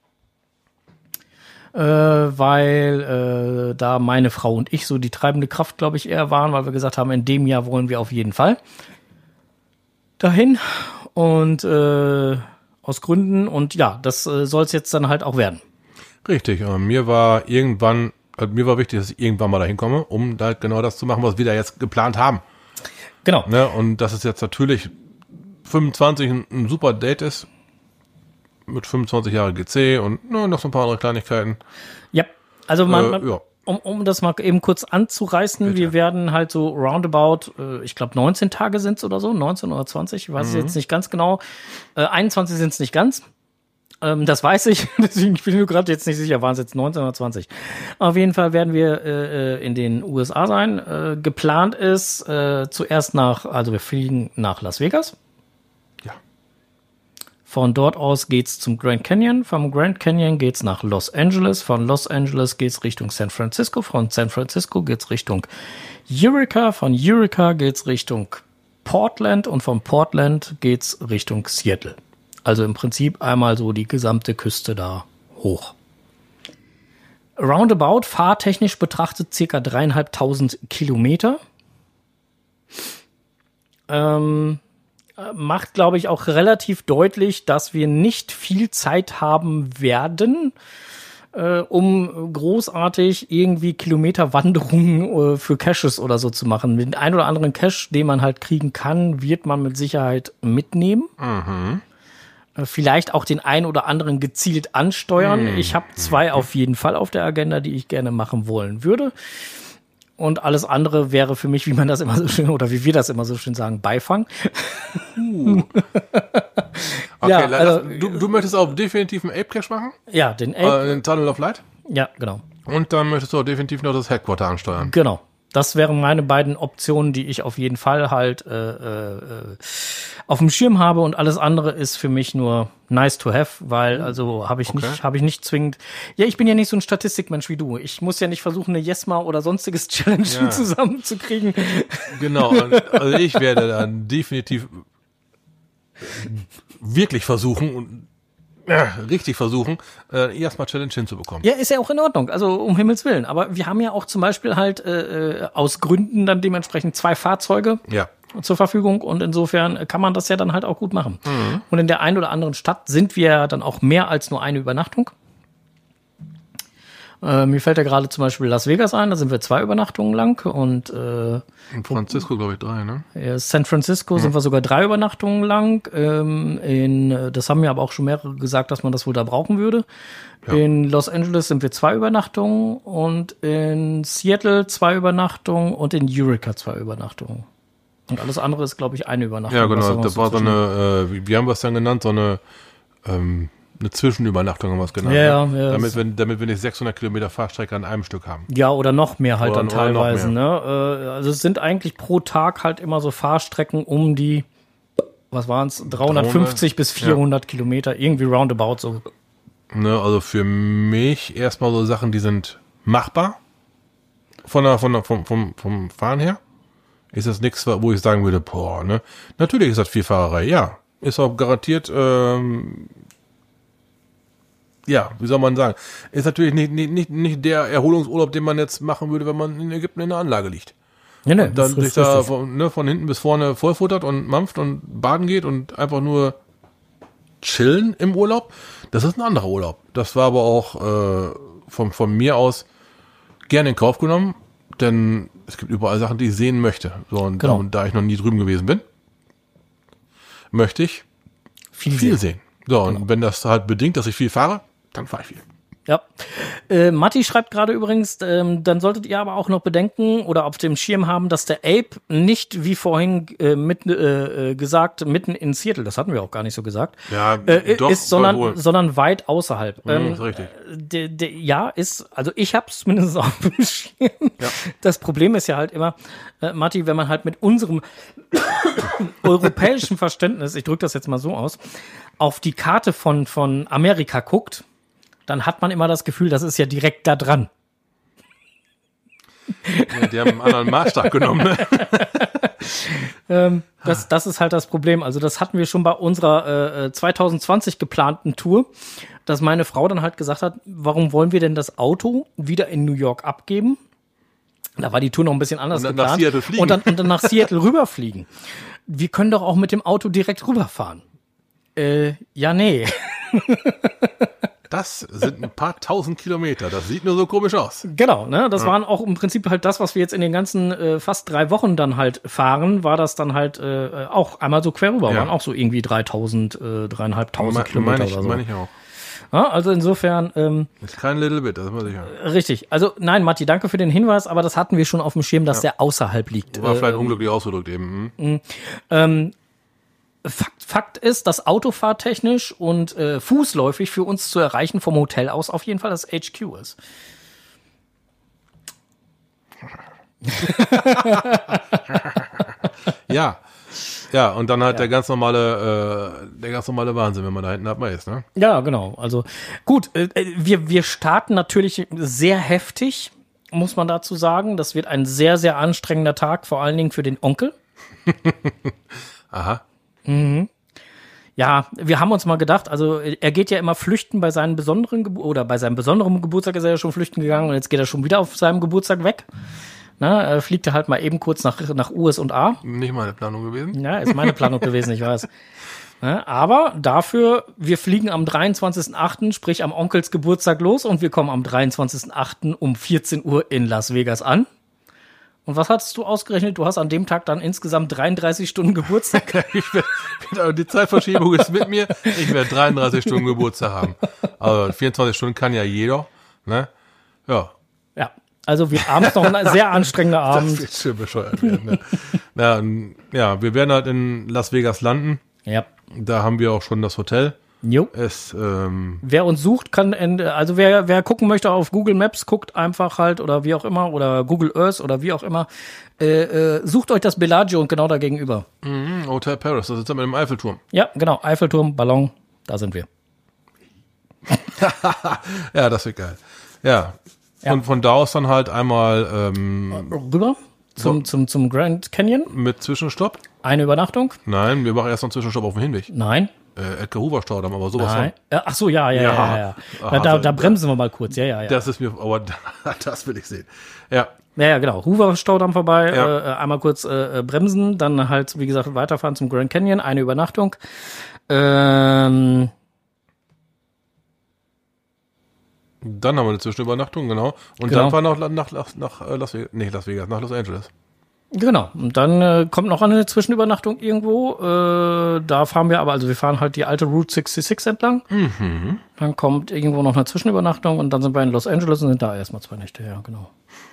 Äh, weil äh, da meine Frau und ich so die treibende Kraft, glaube ich, eher waren, weil wir gesagt haben, in dem Jahr wollen wir auf jeden Fall dahin und äh, aus Gründen und ja, das äh, soll es jetzt dann halt auch werden. Richtig, aber mir war irgendwann, also mir war wichtig, dass ich irgendwann mal dahin komme, um da genau das zu machen, was wir da jetzt geplant haben. Genau. Ne? Und dass es jetzt natürlich fünfundzwanzig ein, ein super Date ist, mit fünfundzwanzig Jahre G C und ne, noch so ein paar andere Kleinigkeiten. Ja, also man, Äh, man ja. um, um das mal eben kurz anzureißen, Bitte. wir werden halt so roundabout, äh, ich glaube neunzehn Tage sind es oder so, neunzehn oder zwanzig, ich weiß es jetzt nicht ganz genau, äh, einundzwanzig sind es nicht ganz. Ähm, das weiß ich, deswegen bin ich mir gerade jetzt nicht sicher, waren es jetzt neunzehn oder zwanzig. Auf jeden Fall werden wir äh, in den U S A sein. Äh, geplant ist äh, zuerst nach, also wir fliegen nach Las Vegas. Ja. Von dort aus geht's zum Grand Canyon. Vom Grand Canyon geht's nach Los Angeles. Von Los Angeles geht's Richtung San Francisco. Von San Francisco geht's Richtung Eureka. Von Eureka geht's Richtung Portland. Und von Portland geht's Richtung Seattle. Also im Prinzip einmal so die gesamte Küste da hoch. Roundabout, fahrtechnisch betrachtet, circa dreieinhalbtausend Kilometer. Ähm, macht, glaube ich, auch relativ deutlich, dass wir nicht viel Zeit haben werden, äh, um großartig irgendwie Kilometerwanderungen äh, für Caches oder so zu machen. Den ein oder anderen Cache, den man halt kriegen kann, wird man mit Sicherheit mitnehmen. Mhm. Äh, vielleicht auch den ein oder anderen gezielt ansteuern. Mhm. Ich habe zwei auf jeden Fall auf der Agenda, die ich gerne machen wollen würde. Und alles andere wäre für mich, wie man das immer so schön, oder wie wir das immer so schön sagen, Beifang. Uh. Okay, Ja, la- also- lass- du, du möchtest auch definitiv einen Ape Cache machen? Ja, den Ape. Äh, den Tunnel of Light? Ja, genau. Und dann möchtest du auch definitiv noch das Headquarter ansteuern. Genau. Das wären meine beiden Optionen, die ich auf jeden Fall halt äh, äh, auf dem Schirm habe und alles andere ist für mich nur nice to have, weil also habe ich Okay. nicht habe ich nicht zwingend. Ja, ich bin ja nicht so ein Statistikmensch wie du. Ich muss ja nicht versuchen, eine Yesma oder sonstiges Challenge Ja. zusammenzukriegen. Genau, und, also ich werde dann definitiv wirklich versuchen und äh, richtig versuchen, äh, erstmal Challenge hinzubekommen. Ja, ist ja auch in Ordnung, also um Himmels Willen. Aber wir haben ja auch zum Beispiel halt äh, äh, aus Gründen dann dementsprechend zwei Fahrzeuge Ja. zur Verfügung und insofern kann man das ja dann halt auch gut machen. Und in der einen oder anderen Stadt sind wir ja dann auch mehr als nur eine Übernachtung. Äh, mir fällt ja gerade zum Beispiel Las Vegas ein, da sind wir zwei Übernachtungen lang und äh, In Francisco, glaube ich, drei, ne? äh, San Francisco sind wir sogar drei Übernachtungen lang. Ähm, in, äh, das haben mir aber auch schon mehrere gesagt, dass man das wohl da brauchen würde. Ja. In Los Angeles sind wir zwei Übernachtungen und in Seattle zwei Übernachtungen und in Eureka zwei Übernachtungen. Und alles andere ist, glaube ich, eine Übernachtung. Ja, was genau. da noch Das war so zwischen- eine, äh, wie, wie haben wir es dann genannt? So eine, ähm, eine Zwischenübernachtung haben wir es genannt. Ja, ne? ja, damit, das- wir, damit wir nicht sechshundert Kilometer Fahrstrecke an einem Stück haben. Ja, oder noch mehr halt Oder- dann oder noch teilweise. mehr. Ne? Äh, Also es sind eigentlich pro Tag halt immer so Fahrstrecken um die, was waren es, dreihundertfünfzig bis vierhundert Kilometer, irgendwie roundabout so. Ne, also für mich erstmal so Sachen, die sind machbar. von der, von der, vom, vom, vom Fahren her ist das nichts, wo ich sagen würde, boah, ne? Natürlich ist das viel Fahrerei, ja. Ist auch garantiert, ähm, ja, wie soll man sagen, ist natürlich nicht, nicht, nicht, nicht der Erholungsurlaub, den man jetzt machen würde, wenn man in Ägypten in der Anlage liegt. Nee, nee, Und dann das sich ist da richtig. von, ne, von hinten bis vorne vollfuttert und mampft und baden geht und einfach nur chillen im Urlaub. Das ist ein anderer Urlaub. Das war aber auch äh, von, von mir aus gerne in Kauf genommen, denn es gibt überall Sachen, die ich sehen möchte. So, und, Genau. und da ich noch nie drüben gewesen bin, möchte ich Viel viel sehen. sehen. So, und wenn das halt bedingt, dass ich viel fahre, dann fahre ich viel. Ja. Äh, Matti schreibt gerade übrigens, ähm, dann solltet ihr aber auch noch bedenken oder auf dem Schirm haben, dass der Ape nicht, wie vorhin äh, mit, äh, gesagt, mitten in Seattle, das hatten wir auch gar nicht so gesagt, Ja, äh, doch, ist, sondern, wohl. sondern weit außerhalb. Mhm, Ähm, ist richtig. de, de, ja, ist, also ich hab's zumindest auf dem Schirm. Ja. Das Problem ist ja halt immer, äh, Matti, wenn man halt mit unserem europäischen Verständnis, ich drücke das jetzt mal so aus, auf die Karte von, von Amerika guckt, dann hat man immer das Gefühl, das ist ja direkt da dran. Ja, die haben einen anderen Maßstab genommen. Ne? Ähm, das, das ist halt das Problem. Also das hatten wir schon bei unserer äh, zwanzig zwanzig geplanten Tour, dass meine Frau dann halt gesagt hat, warum wollen wir denn das Auto wieder in New York abgeben? Da war die Tour noch ein bisschen anders Und dann nach geplant. Seattle fliegen. Und dann, und dann nach Seattle rüberfliegen. Wir können doch auch mit dem Auto direkt rüberfahren. Äh, ja, nee. Das sind ein paar tausend Kilometer. Das sieht nur so komisch aus. Genau, ne? Das waren auch im Prinzip halt das, was wir jetzt in den ganzen äh, fast drei Wochen dann halt fahren, war das dann halt äh, auch einmal so quer rüber, Ja. waren auch so irgendwie dreitausend, äh, dreieinhalbtausend Me- Kilometer Meine ich, oder so. meine ich auch. Ja, also insofern, ähm, Ist kein Little Bit, das ist mal sicher. richtig. Also nein, Matti, danke für den Hinweis, aber das hatten wir schon auf dem Schirm, dass der außerhalb liegt. War Äh, vielleicht unglücklich ausgedrückt eben. Hm? ähm, Fakt, Fakt ist, dass autofahrtechnisch und äh, fußläufig für uns zu erreichen vom Hotel aus auf jeden Fall das H Q ist. Ja. Ja, und dann halt der ganz normale, äh, der ganz normale Wahnsinn, wenn man da hinten ab mal ist, ne? Ja, genau. Also gut, äh, wir, wir starten natürlich sehr heftig, muss man dazu sagen. Das wird ein sehr, sehr anstrengender Tag, vor allen Dingen für den Onkel. Aha. Ja, wir haben uns mal gedacht, also er geht ja immer flüchten bei seinen besonderen Gebu- oder bei seinem besonderen Geburtstag ist er ja schon flüchten gegangen und jetzt geht er schon wieder auf seinem Geburtstag weg. Na, er fliegt er halt mal eben kurz nach, nach U S A. Nicht meine Planung gewesen. Ja, ist meine Planung gewesen, ich weiß. Ja, aber dafür, wir fliegen am dreiundzwanzigsten achten, sprich am Onkels Geburtstag los und wir kommen am dreiundzwanzigsten achten um vierzehn Uhr in Las Vegas an. Und was hattest du ausgerechnet? Du hast an dem Tag dann insgesamt dreiunddreißig Stunden Geburtstag. Ich werd, die Zeitverschiebung ist mit mir. Ich werde dreiunddreißig Stunden Geburtstag haben. Also vierundzwanzig Stunden kann ja jeder, ne? Ja. Ja, also wird abends noch ein sehr anstrengender Das Abend. wird schön bescheuert werden, ne? Ja, und, ja, wir werden halt in Las Vegas landen. Ja. Da haben wir auch schon das Hotel. Jo. Es, ähm, Wer uns sucht, kann, in, also wer, wer gucken möchte auf Google Maps, guckt einfach halt oder wie auch immer oder Google Earth oder wie auch immer, äh, äh, sucht euch das Bellagio und genau da gegenüber. mh, Hotel Paris, das ist dann mit dem Eiffelturm. Ja, genau, Eiffelturm, Ballon, da sind wir. Ja, das wird geil. Ja. Ja. Und von da aus dann halt einmal ähm, Rüber zum, So. zum, zum Grand Canyon, mit Zwischenstopp. eine Übernachtung? Nein, wir machen erst noch einen Zwischenstopp auf dem Hinweg. Nein. Äh, Edgar Hoover Staudamm, aber sowas Nein. von. Äh, Ach so, ja, ja, ja, ja. ja. Aha, Da, da, also, da bremsen wir mal kurz, ja, ja, ja. Das ist mir, aber das will ich sehen. Ja. Ja, ja, genau. Hoover Staudamm vorbei, Ja. äh, einmal kurz äh, äh, bremsen, dann halt, wie gesagt, weiterfahren zum Grand Canyon, eine Übernachtung. Ähm, Dann haben wir eine Zwischenübernachtung, genau. Und Genau. dann fahren wir nach, nach, nach, nach äh, Las Vegas, nee, Las Vegas, nach Los Angeles. genau. Und dann äh, kommt noch eine Zwischenübernachtung irgendwo. Äh, da fahren wir aber, also wir fahren halt die alte Route sechsundsechzig entlang. Mhm. Dann kommt irgendwo noch eine Zwischenübernachtung und dann sind wir in Los Angeles und sind da erstmal zwei Nächte, ja, genau.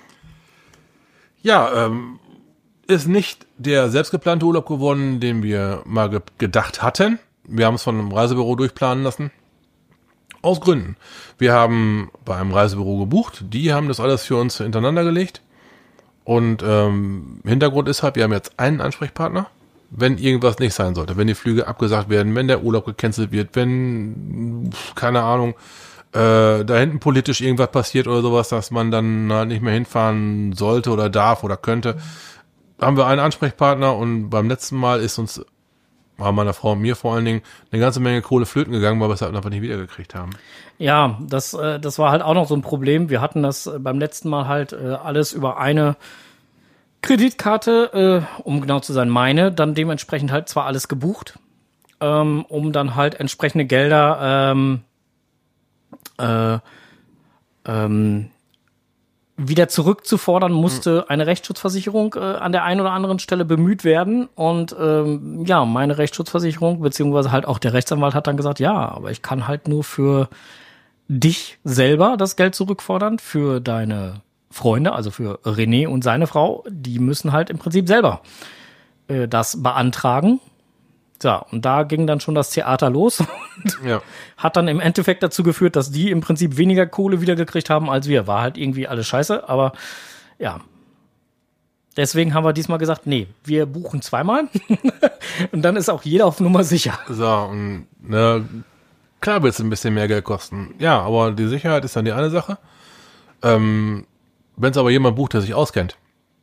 Ja, ähm, ist nicht der selbstgeplante Urlaub geworden, den wir mal ge gedacht hatten. Wir haben es von einem Reisebüro durchplanen lassen. Aus Gründen. Wir haben bei einem Reisebüro gebucht. Die haben das alles für uns hintereinander gelegt. Und ähm, Hintergrund ist halt, wir haben jetzt einen Ansprechpartner, wenn irgendwas nicht sein sollte. Wenn die Flüge abgesagt werden, wenn der Urlaub gecancelt wird, wenn, keine Ahnung, äh, da hinten politisch irgendwas passiert oder sowas, dass man dann halt nicht mehr hinfahren sollte oder darf oder könnte, haben wir einen Ansprechpartner und beim letzten Mal ist uns, war meiner Frau und mir vor allen Dingen, eine ganze Menge Kohle flöten gegangen, weil wir es halt einfach nicht wiedergekriegt haben. Ja, das, äh, das war halt auch noch so ein Problem. Wir hatten das äh, beim letzten Mal halt äh, alles über eine Kreditkarte, äh, um genau zu sein, meine, dann dementsprechend halt zwar alles gebucht, ähm, um dann halt entsprechende Gelder ähm, äh, ähm, wieder zurückzufordern, musste eine Rechtsschutzversicherung äh, an der einen oder anderen Stelle bemüht werden. Und ähm, ja, meine Rechtsschutzversicherung, beziehungsweise halt auch der Rechtsanwalt hat dann gesagt, ja, aber ich kann halt nur für dich selber das Geld zurückfordern, für deine Freunde, also für René und seine Frau, die müssen halt im Prinzip selber äh, das beantragen. Ja, und da ging dann schon das Theater los und Ja. hat dann im Endeffekt dazu geführt, dass die im Prinzip weniger Kohle wiedergekriegt haben als wir. War halt irgendwie alles scheiße, aber ja. Deswegen haben wir diesmal gesagt, nee, wir buchen zweimal und dann ist auch jeder auf Nummer sicher. So, und ne, klar wird es ein bisschen mehr Geld kosten. Ja, aber die Sicherheit ist dann die eine Sache. Ähm, wenn es aber jemand bucht, der sich auskennt,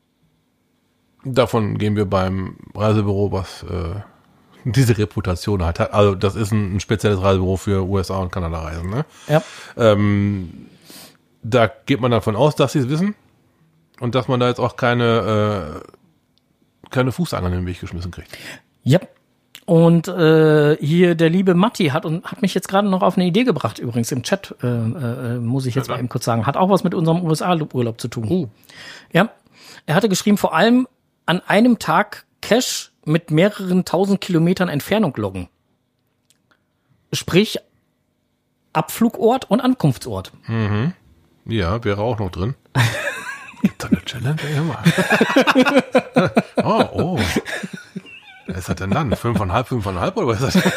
davon gehen wir beim Reisebüro, was äh, diese Reputation hat. Also das ist ein, ein spezielles Reisebüro für U S A und Kanada Reisen. Ne? Ja. Ähm, da geht man davon aus, dass sie es wissen und dass man da jetzt auch keine äh, keine Fußangel in den Weg geschmissen kriegt. Ja. Und äh, hier der liebe Matti hat und hat mich jetzt gerade noch auf eine Idee gebracht, übrigens im Chat, äh, äh, muss ich jetzt mal eben kurz sagen, hat auch was mit unserem U S A-Urlaub zu tun. Uh. Ja, er hatte geschrieben, vor allem an einem Tag Cash mit mehreren tausend Kilometern Entfernung loggen. Sprich, Abflugort und Ankunftsort. Mhm. Ja, wäre auch noch drin. Gibt's da eine Challenge? Ey, mal. oh, oh. Was ist das denn dann? Fünfeinhalb, fünfeinhalb oder was ist das?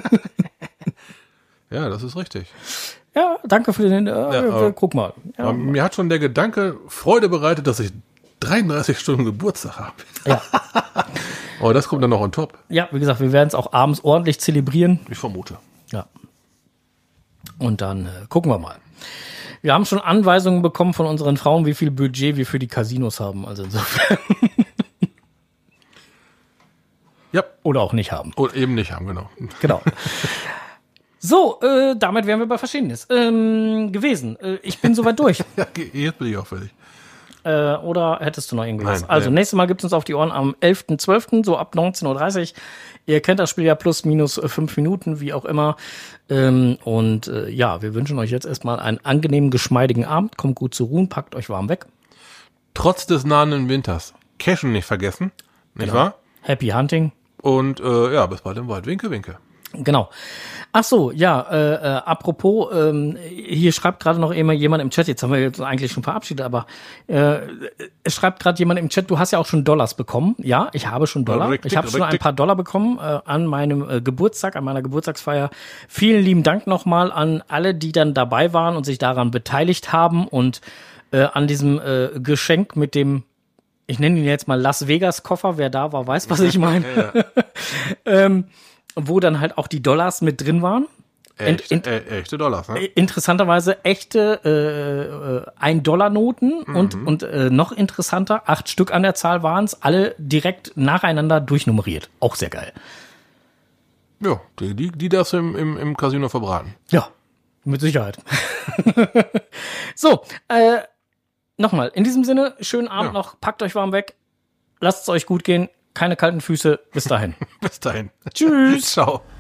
Ja, das ist richtig. Ja, danke für den, äh, aber- äh, guck mal. Ja, Aber mir hat schon der Gedanke Freude bereitet, dass ich dreiunddreißig Stunden Geburtstag habe. Ja. Aber das kommt dann noch on top. ja, wie gesagt, wir werden es auch abends ordentlich zelebrieren. Ich vermute. Ja. Und dann äh, gucken wir mal. Wir haben schon Anweisungen bekommen von unseren Frauen, wie viel Budget wir für die Casinos haben. Also insofern. Ja. Oder auch nicht haben. Oder eben nicht haben, genau. Genau. So, äh, damit wären wir bei Verschiedenes ähm, gewesen. Äh, ich bin soweit durch. Ja, jetzt bin ich auch fertig. Äh, oder hättest du noch irgendwas? Nein, also, nee. nächstes Mal gibt's uns auf die Ohren am elften zwölften so ab neunzehn Uhr dreißig. Ihr kennt das Spiel ja plus, minus äh, fünf Minuten, wie auch immer. Ähm, und äh, ja, wir wünschen euch jetzt erstmal einen angenehmen, geschmeidigen Abend. Kommt gut zur Ruhe, packt euch warm weg. Trotz des nahenden Winters. Cashen nicht vergessen, nicht Genau. wahr? Happy Hunting. Und äh, ja, bis bald im Wald. Winke, winke. Genau. Ach so, ja, äh, äh, apropos, ähm, hier schreibt gerade noch immer jemand im Chat, jetzt haben wir jetzt eigentlich schon verabschiedet, aber äh, es schreibt gerade jemand im Chat, du hast ja auch schon Dollars bekommen. Ja, ich habe schon Dollar. Richtig, Ich habe schon ein richtig. paar Dollar bekommen äh, an meinem äh, Geburtstag, an meiner Geburtstagsfeier. Vielen lieben Dank nochmal an alle, die dann dabei waren und sich daran beteiligt haben und äh, an diesem äh, Geschenk mit dem, ich nenne ihn jetzt mal Las Vegas Koffer, wer da war, weiß, was ich meine. Ja, ähm, wo dann halt auch die Dollars mit drin waren. echt, Ent- äh, echte Dollars, ne? Interessanterweise echte äh, äh, ein-Dollar-Noten und, und äh, noch interessanter, acht Stück an der Zahl waren es, alle direkt nacheinander durchnummeriert. Auch sehr geil. Ja, die, die, die darfst du im, im, im Casino verbraten. Ja, mit Sicherheit. So, äh, nochmal, in diesem Sinne, schönen Abend Ja. noch, packt euch warm weg, lasst es euch gut gehen, keine kalten Füße, bis dahin. Bis dahin. Tschüss. Ciao.